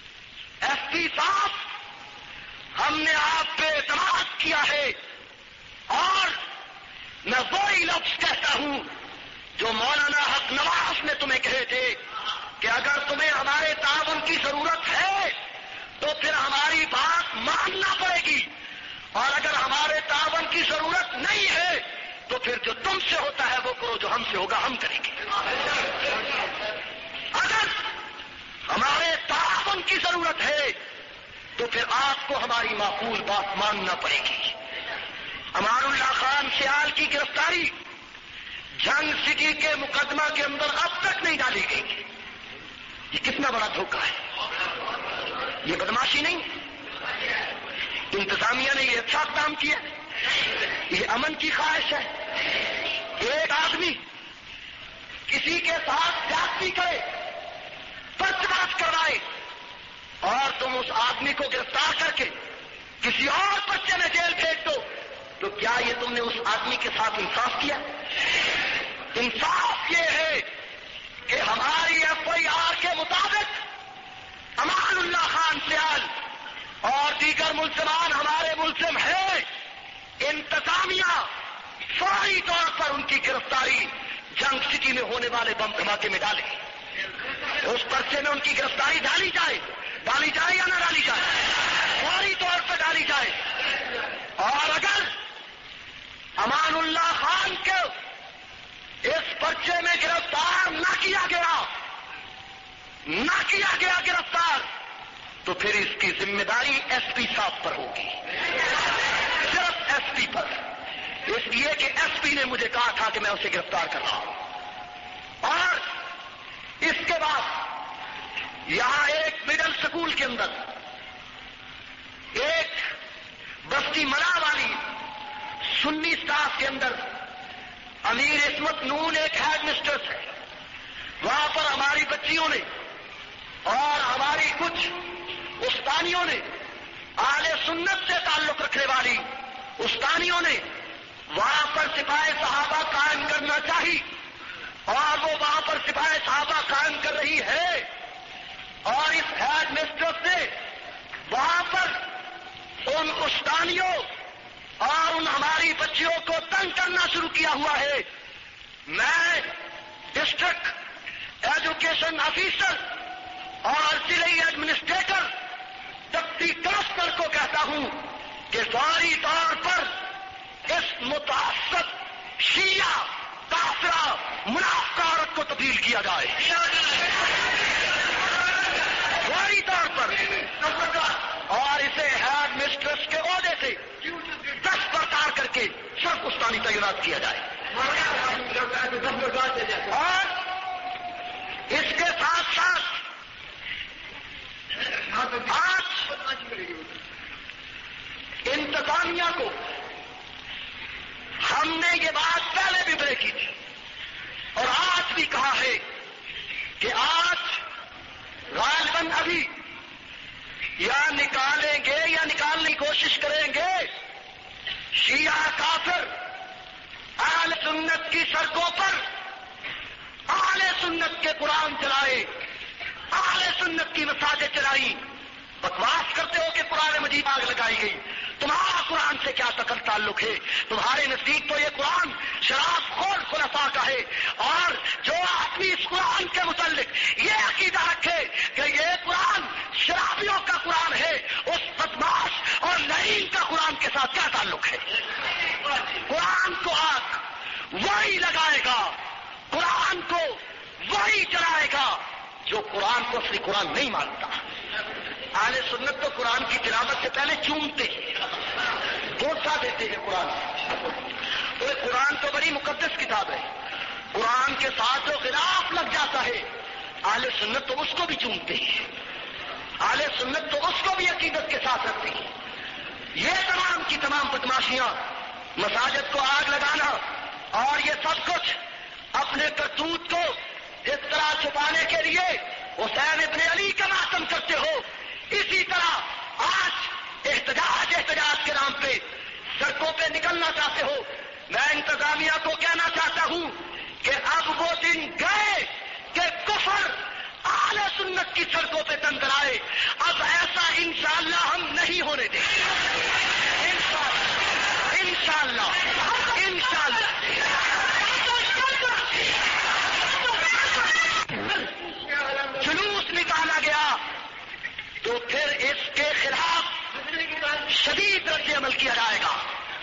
SP صاحب ہم نے آپ پہ اعتماد کیا ہے، اور میں وہی لفظ کہتا ہوں جو مولانا حق نواز نے تمہیں کہے تھے کہ اگر تمہیں ہمارے تعاون کی ضرورت ہے تو پھر ہماری بات ماننا پڑے گی، اور اگر ہمارے تعاون کی ضرورت نہیں ہے تو پھر جو تم سے ہوتا ہے وہ کرو، جو ہم سے ہوگا ہم کریں گے. اگر ہمارے تعاون کی ضرورت ہے تو پھر آپ کو ہماری معقول بات ماننا پڑے گی. امان اللہ خان سیال کی گرفتاری جنگ سٹی کے مقدمہ کے اندر اب تک نہیں ڈالی گئی. یہ کتنا بڑا دھوکہ ہے، یہ بدماشی نہیں. انتظامیہ نے یہ اچھا کام کیا، یہ امن کی خواہش ہے. ایک آدمی کسی کے ساتھ زیادتی کرے، پرچہ درج کروائے، اور تم اس آدمی کو گرفتار کر کے کسی اور پرچے میں جیل بھیج دو، تو کیا یہ تم نے اس آدمی کے ساتھ انصاف کیا؟ انصاف یہ ہے کہ ہماری FIR کے مطابق امان اللہ خان سیال اور دیگر ملزمان ہمارے ملزم ہیں. انتظامیہ فوری طور پر ان کی گرفتاری جنگ سٹی میں ہونے والے بم دھماکے میں ڈالے. اس پرچے میں ان کی گرفتاری ڈالی جائے یا نہ ڈالی جائے، فوری طور پر ڈالی جائے. اور اگر امان اللہ خان کو اس پرچے میں گرفتار نہ کیا گیا گرفتار، تو پھر اس کی ذمہ داری SP صاحب پر ہوگی، صرف SP پر. اس لیے کہ SP نے مجھے کہا تھا کہ میں اسے گرفتار کر رہا ہوں. اور اس کے بعد یہاں ایک مڈل سکول کے اندر ایک بستی منا والی سنی اسٹاف کے اندر امیر عصمت نون ایک ہیڈ مسٹرس ہے. وہاں پر ہماری بچیوں نے اور ہماری کچھ استانیوں نے اہل سنت سے تعلق رکھنے والی استانیوں نے وہاں پر سپاہ صحابہ قائم کرنا چاہی اور وہ وہاں پر سپاہ صحابہ قائم کر رہی ہے. اور اس ہیڈ مسٹرس نے وہاں پر ان استانیوں اور ان ہماری بچیوں کو تنگ کرنا شروع کیا ہوا ہے. میں ڈسٹرکٹ ایجوکیشن آفیسر اور ضلعی ایڈمنسٹریٹر ڈپٹی کلکٹر کو کہتا ہوں کہ فوری طور پر اس متعصب شیعہ کافرہ منافقہ عورت کو تبدیل کیا جائے فوری طور پر, اور اسے ہیڈ مسٹرس کے عہدے سے دستبردار کر کے سب استانی تعینات کیا جائے. اور اس کے ساتھ ساتھ آج انتظامیہ کو ہم نے یہ بات پہلے بھی طے کی تھی اور آج بھی کہا ہے کہ آج غالباً ابھی یا نکالیں گے یا نکالنے کی کوشش کریں گے شیعہ کافر اہل سنت کی سڑکوں پر اہل سنت کے قرآن چلائے, اہل سنت کی مساجد چلائی. بکواس کرتے ہو کہ قرآن مجید آگ لگائی گئی. تمہارا قرآن سے کیا تعلق ہے؟ تمہارے نزدیک تو یہ قرآن شراب خور خلفاء کا ہے. اور جو آدمی اس قرآن کے متعلق یہ عقیدہ رکھے کہ یہ قرآن شرابیوں کا قرآن ہے, اس بدماش اور لعین کا قرآن کے ساتھ کیا تعلق ہے؟ قرآن کو آگ وہی لگائے گا, قرآن کو وہی چلائے گا جو قرآن کو اصلی قرآن نہیں مانتا. اہل سنت تو قرآن کی تلاوت سے پہلے چومتے ہیں, بوسہ دیتے ہیں قرآن. تو قرآن تو بڑی مقدس کتاب ہے, قرآن کے ساتھ جو خلاف لگ جاتا ہے اہل سنت تو اس کو بھی چومتے ہیں, اہل سنت تو اس کو بھی عقیدت کے ساتھ رکھتے ہیں. یہ تمام کی تمام بدماشیاں, مساجد کو آگ لگانا اور یہ سب کچھ اپنے کرتوت کو اس طرح چھپانے کے لیے حسین ابن علی کا ماتم کرتے ہو. اسی طرح آج احتجاج کے نام پہ سڑکوں پہ نکلنا چاہتے ہو. میں انتظامیہ کو کہنا چاہتا ہوں کہ اب وہ دن گئے کہ کفر اہل سنت کی سڑکوں پہ تنگ آئے. اب ایسا انشاءاللہ ہم نہیں ہونے دیں گے. انشاءاللہ جلوس نکالا گیا تو پھر اس کے خلاف شدید رد عمل کیا جائے گا.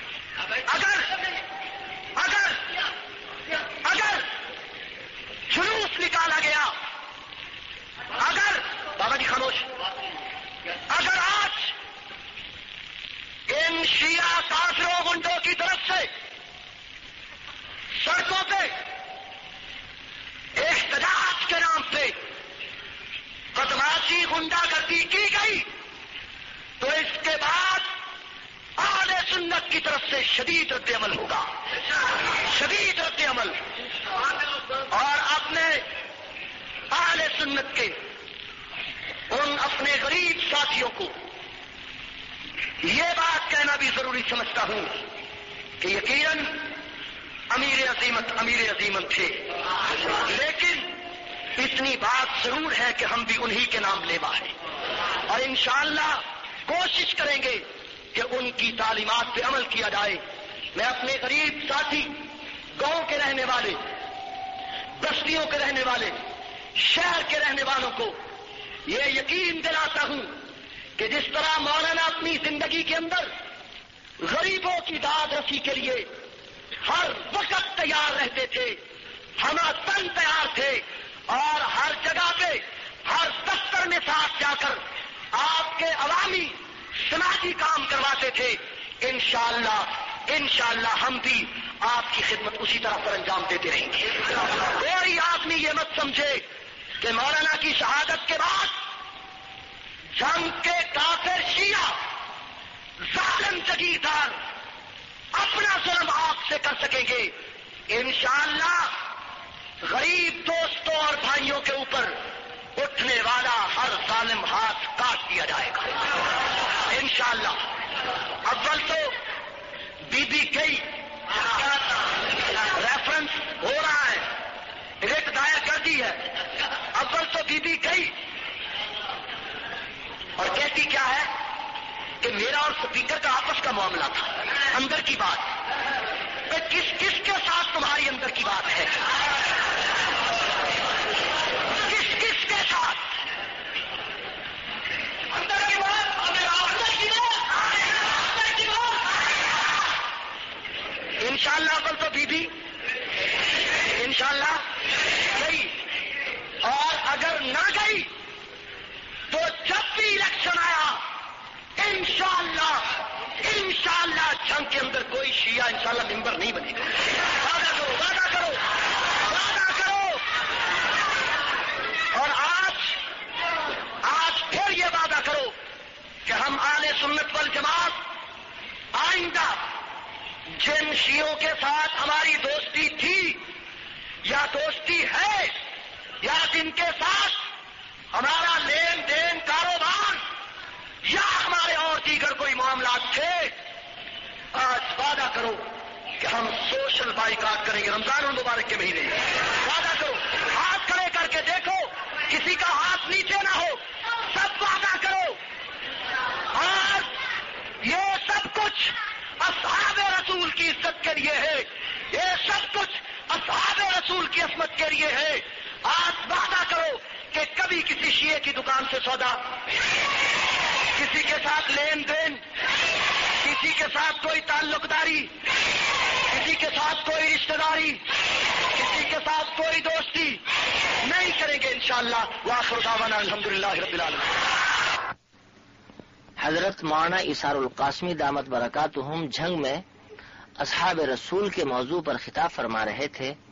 اگر جلوس نکالا گیا, اگر بابا جی خاموش, اگر آج ان شیعہ کافروں گنڈوں کی طرف سے سڑکوں پہ احتجاج کے نام پہ بدماشی غنڈہ گردی کی گئی تو اس کے بعد اہل سنت کی طرف سے شدید رد عمل ہوگا, شدید رد عمل. اور اپنے اہل سنت کے ان اپنے غریب ساتھیوں کو یہ بات کہنا بھی ضروری سمجھتا ہوں کہ یقیناً امیر عظیمت تھے, لیکن اتنی بات ضرور ہے کہ ہم بھی انہی کے نام لیوا ہیں اور انشاءاللہ کوشش کریں گے کہ ان کی تعلیمات پہ عمل کیا جائے. میں اپنے غریب ساتھی, گاؤں کے رہنے والے, بستیوں کے رہنے والے, شہر کے رہنے والوں کو یہ یقین دلاتا ہوں کہ جس طرح مولانا اپنی زندگی کے اندر غریبوں کی داد رسی کے لیے ہر وقت تیار رہتے تھے, ہم تن تیار تھے اور ہر جگہ پہ ہر دفتر میں ساتھ جا کر آپ کے عوامی سماجی کام کرواتے تھے. انشاءاللہ ہم بھی آپ کی خدمت اسی طرح پر انجام دیتے رہیں گے. کوئی آدمی یہ مت سمجھے کہ مولانا کی شہادت کے بعد جنگ کے کافر شیعہ ظالم جگیردار اپنا ظلم آپ سے کر سکیں گے. انشاءاللہ غریب دوستوں اور بھائیوں کے اوپر اٹھنے والا ہر ظالم ہاتھ کاٹ دیا جائے گا انشاءاللہ. اول تو بی بی کئی ریفرنس ہو رہا ہے، ریٹ دائر کر دی ہے. اول تو بی بی کئی اور کہتی کیا ہے کہ میرا اور سپیکر کا آپس کا معاملہ تھا، اندر کی بات. کس کس کے ساتھ تمہاری اندر کی بات ہے؟ کس کس کے ساتھ اندر کی بات؟ اندر کی بات انشاءاللہ. اول تو بی بی انشاءاللہ گئی، اور اگر نہ گئی تو جب بھی الیکشن آیا انشاءاللہ جنگ کے اندر کوئی شیعہ انشاءاللہ ممبر نہیں بنے گا. وعدہ کرو، وعدہ کرو، وعدہ کرو. اور آج پھر یہ وعدہ کرو کہ ہم اہل سنت والجماعت آئندہ جن شیعوں کے ساتھ ہماری دوستی تھی یا دوستی ہے یا جن کے ساتھ ہمارا لین دین کاروبار یا ہمارے اور دیگر کوئی معاملات تھے، آج وعدہ کرو کہ ہم سوشل بائیکاٹ کریں گے رمضان المبارک کے مہینے. وعدہ کرو، ہاتھ کھڑے کر کے دیکھو، کسی کا ہاتھ نیچے نہ ہو، سب وعدہ کرو. آج یہ سب کچھ اصحاب رسول کی عزت کے لیے ہے، یہ سب کچھ اصحاب رسول کی عصمت کے لیے ہے. آج وعدہ کرو کہ کبھی کسی شیعہ کی دکان سے سودا، کسی کے ساتھ لین دین، کسی کے ساتھ کوئی تعلق داری، کسی کے ساتھ کوئی رشتہ داری، کسی کے ساتھ کوئی دوستی نہیں کریں گے انشاءاللہ. وآخر دعوانا الحمدللہ رب العالمین. حضرت مولانا ایثار القاسمی دامت برکاتہم جھنگ میں اصحاب رسول کے موضوع پر خطاب فرما رہے تھے.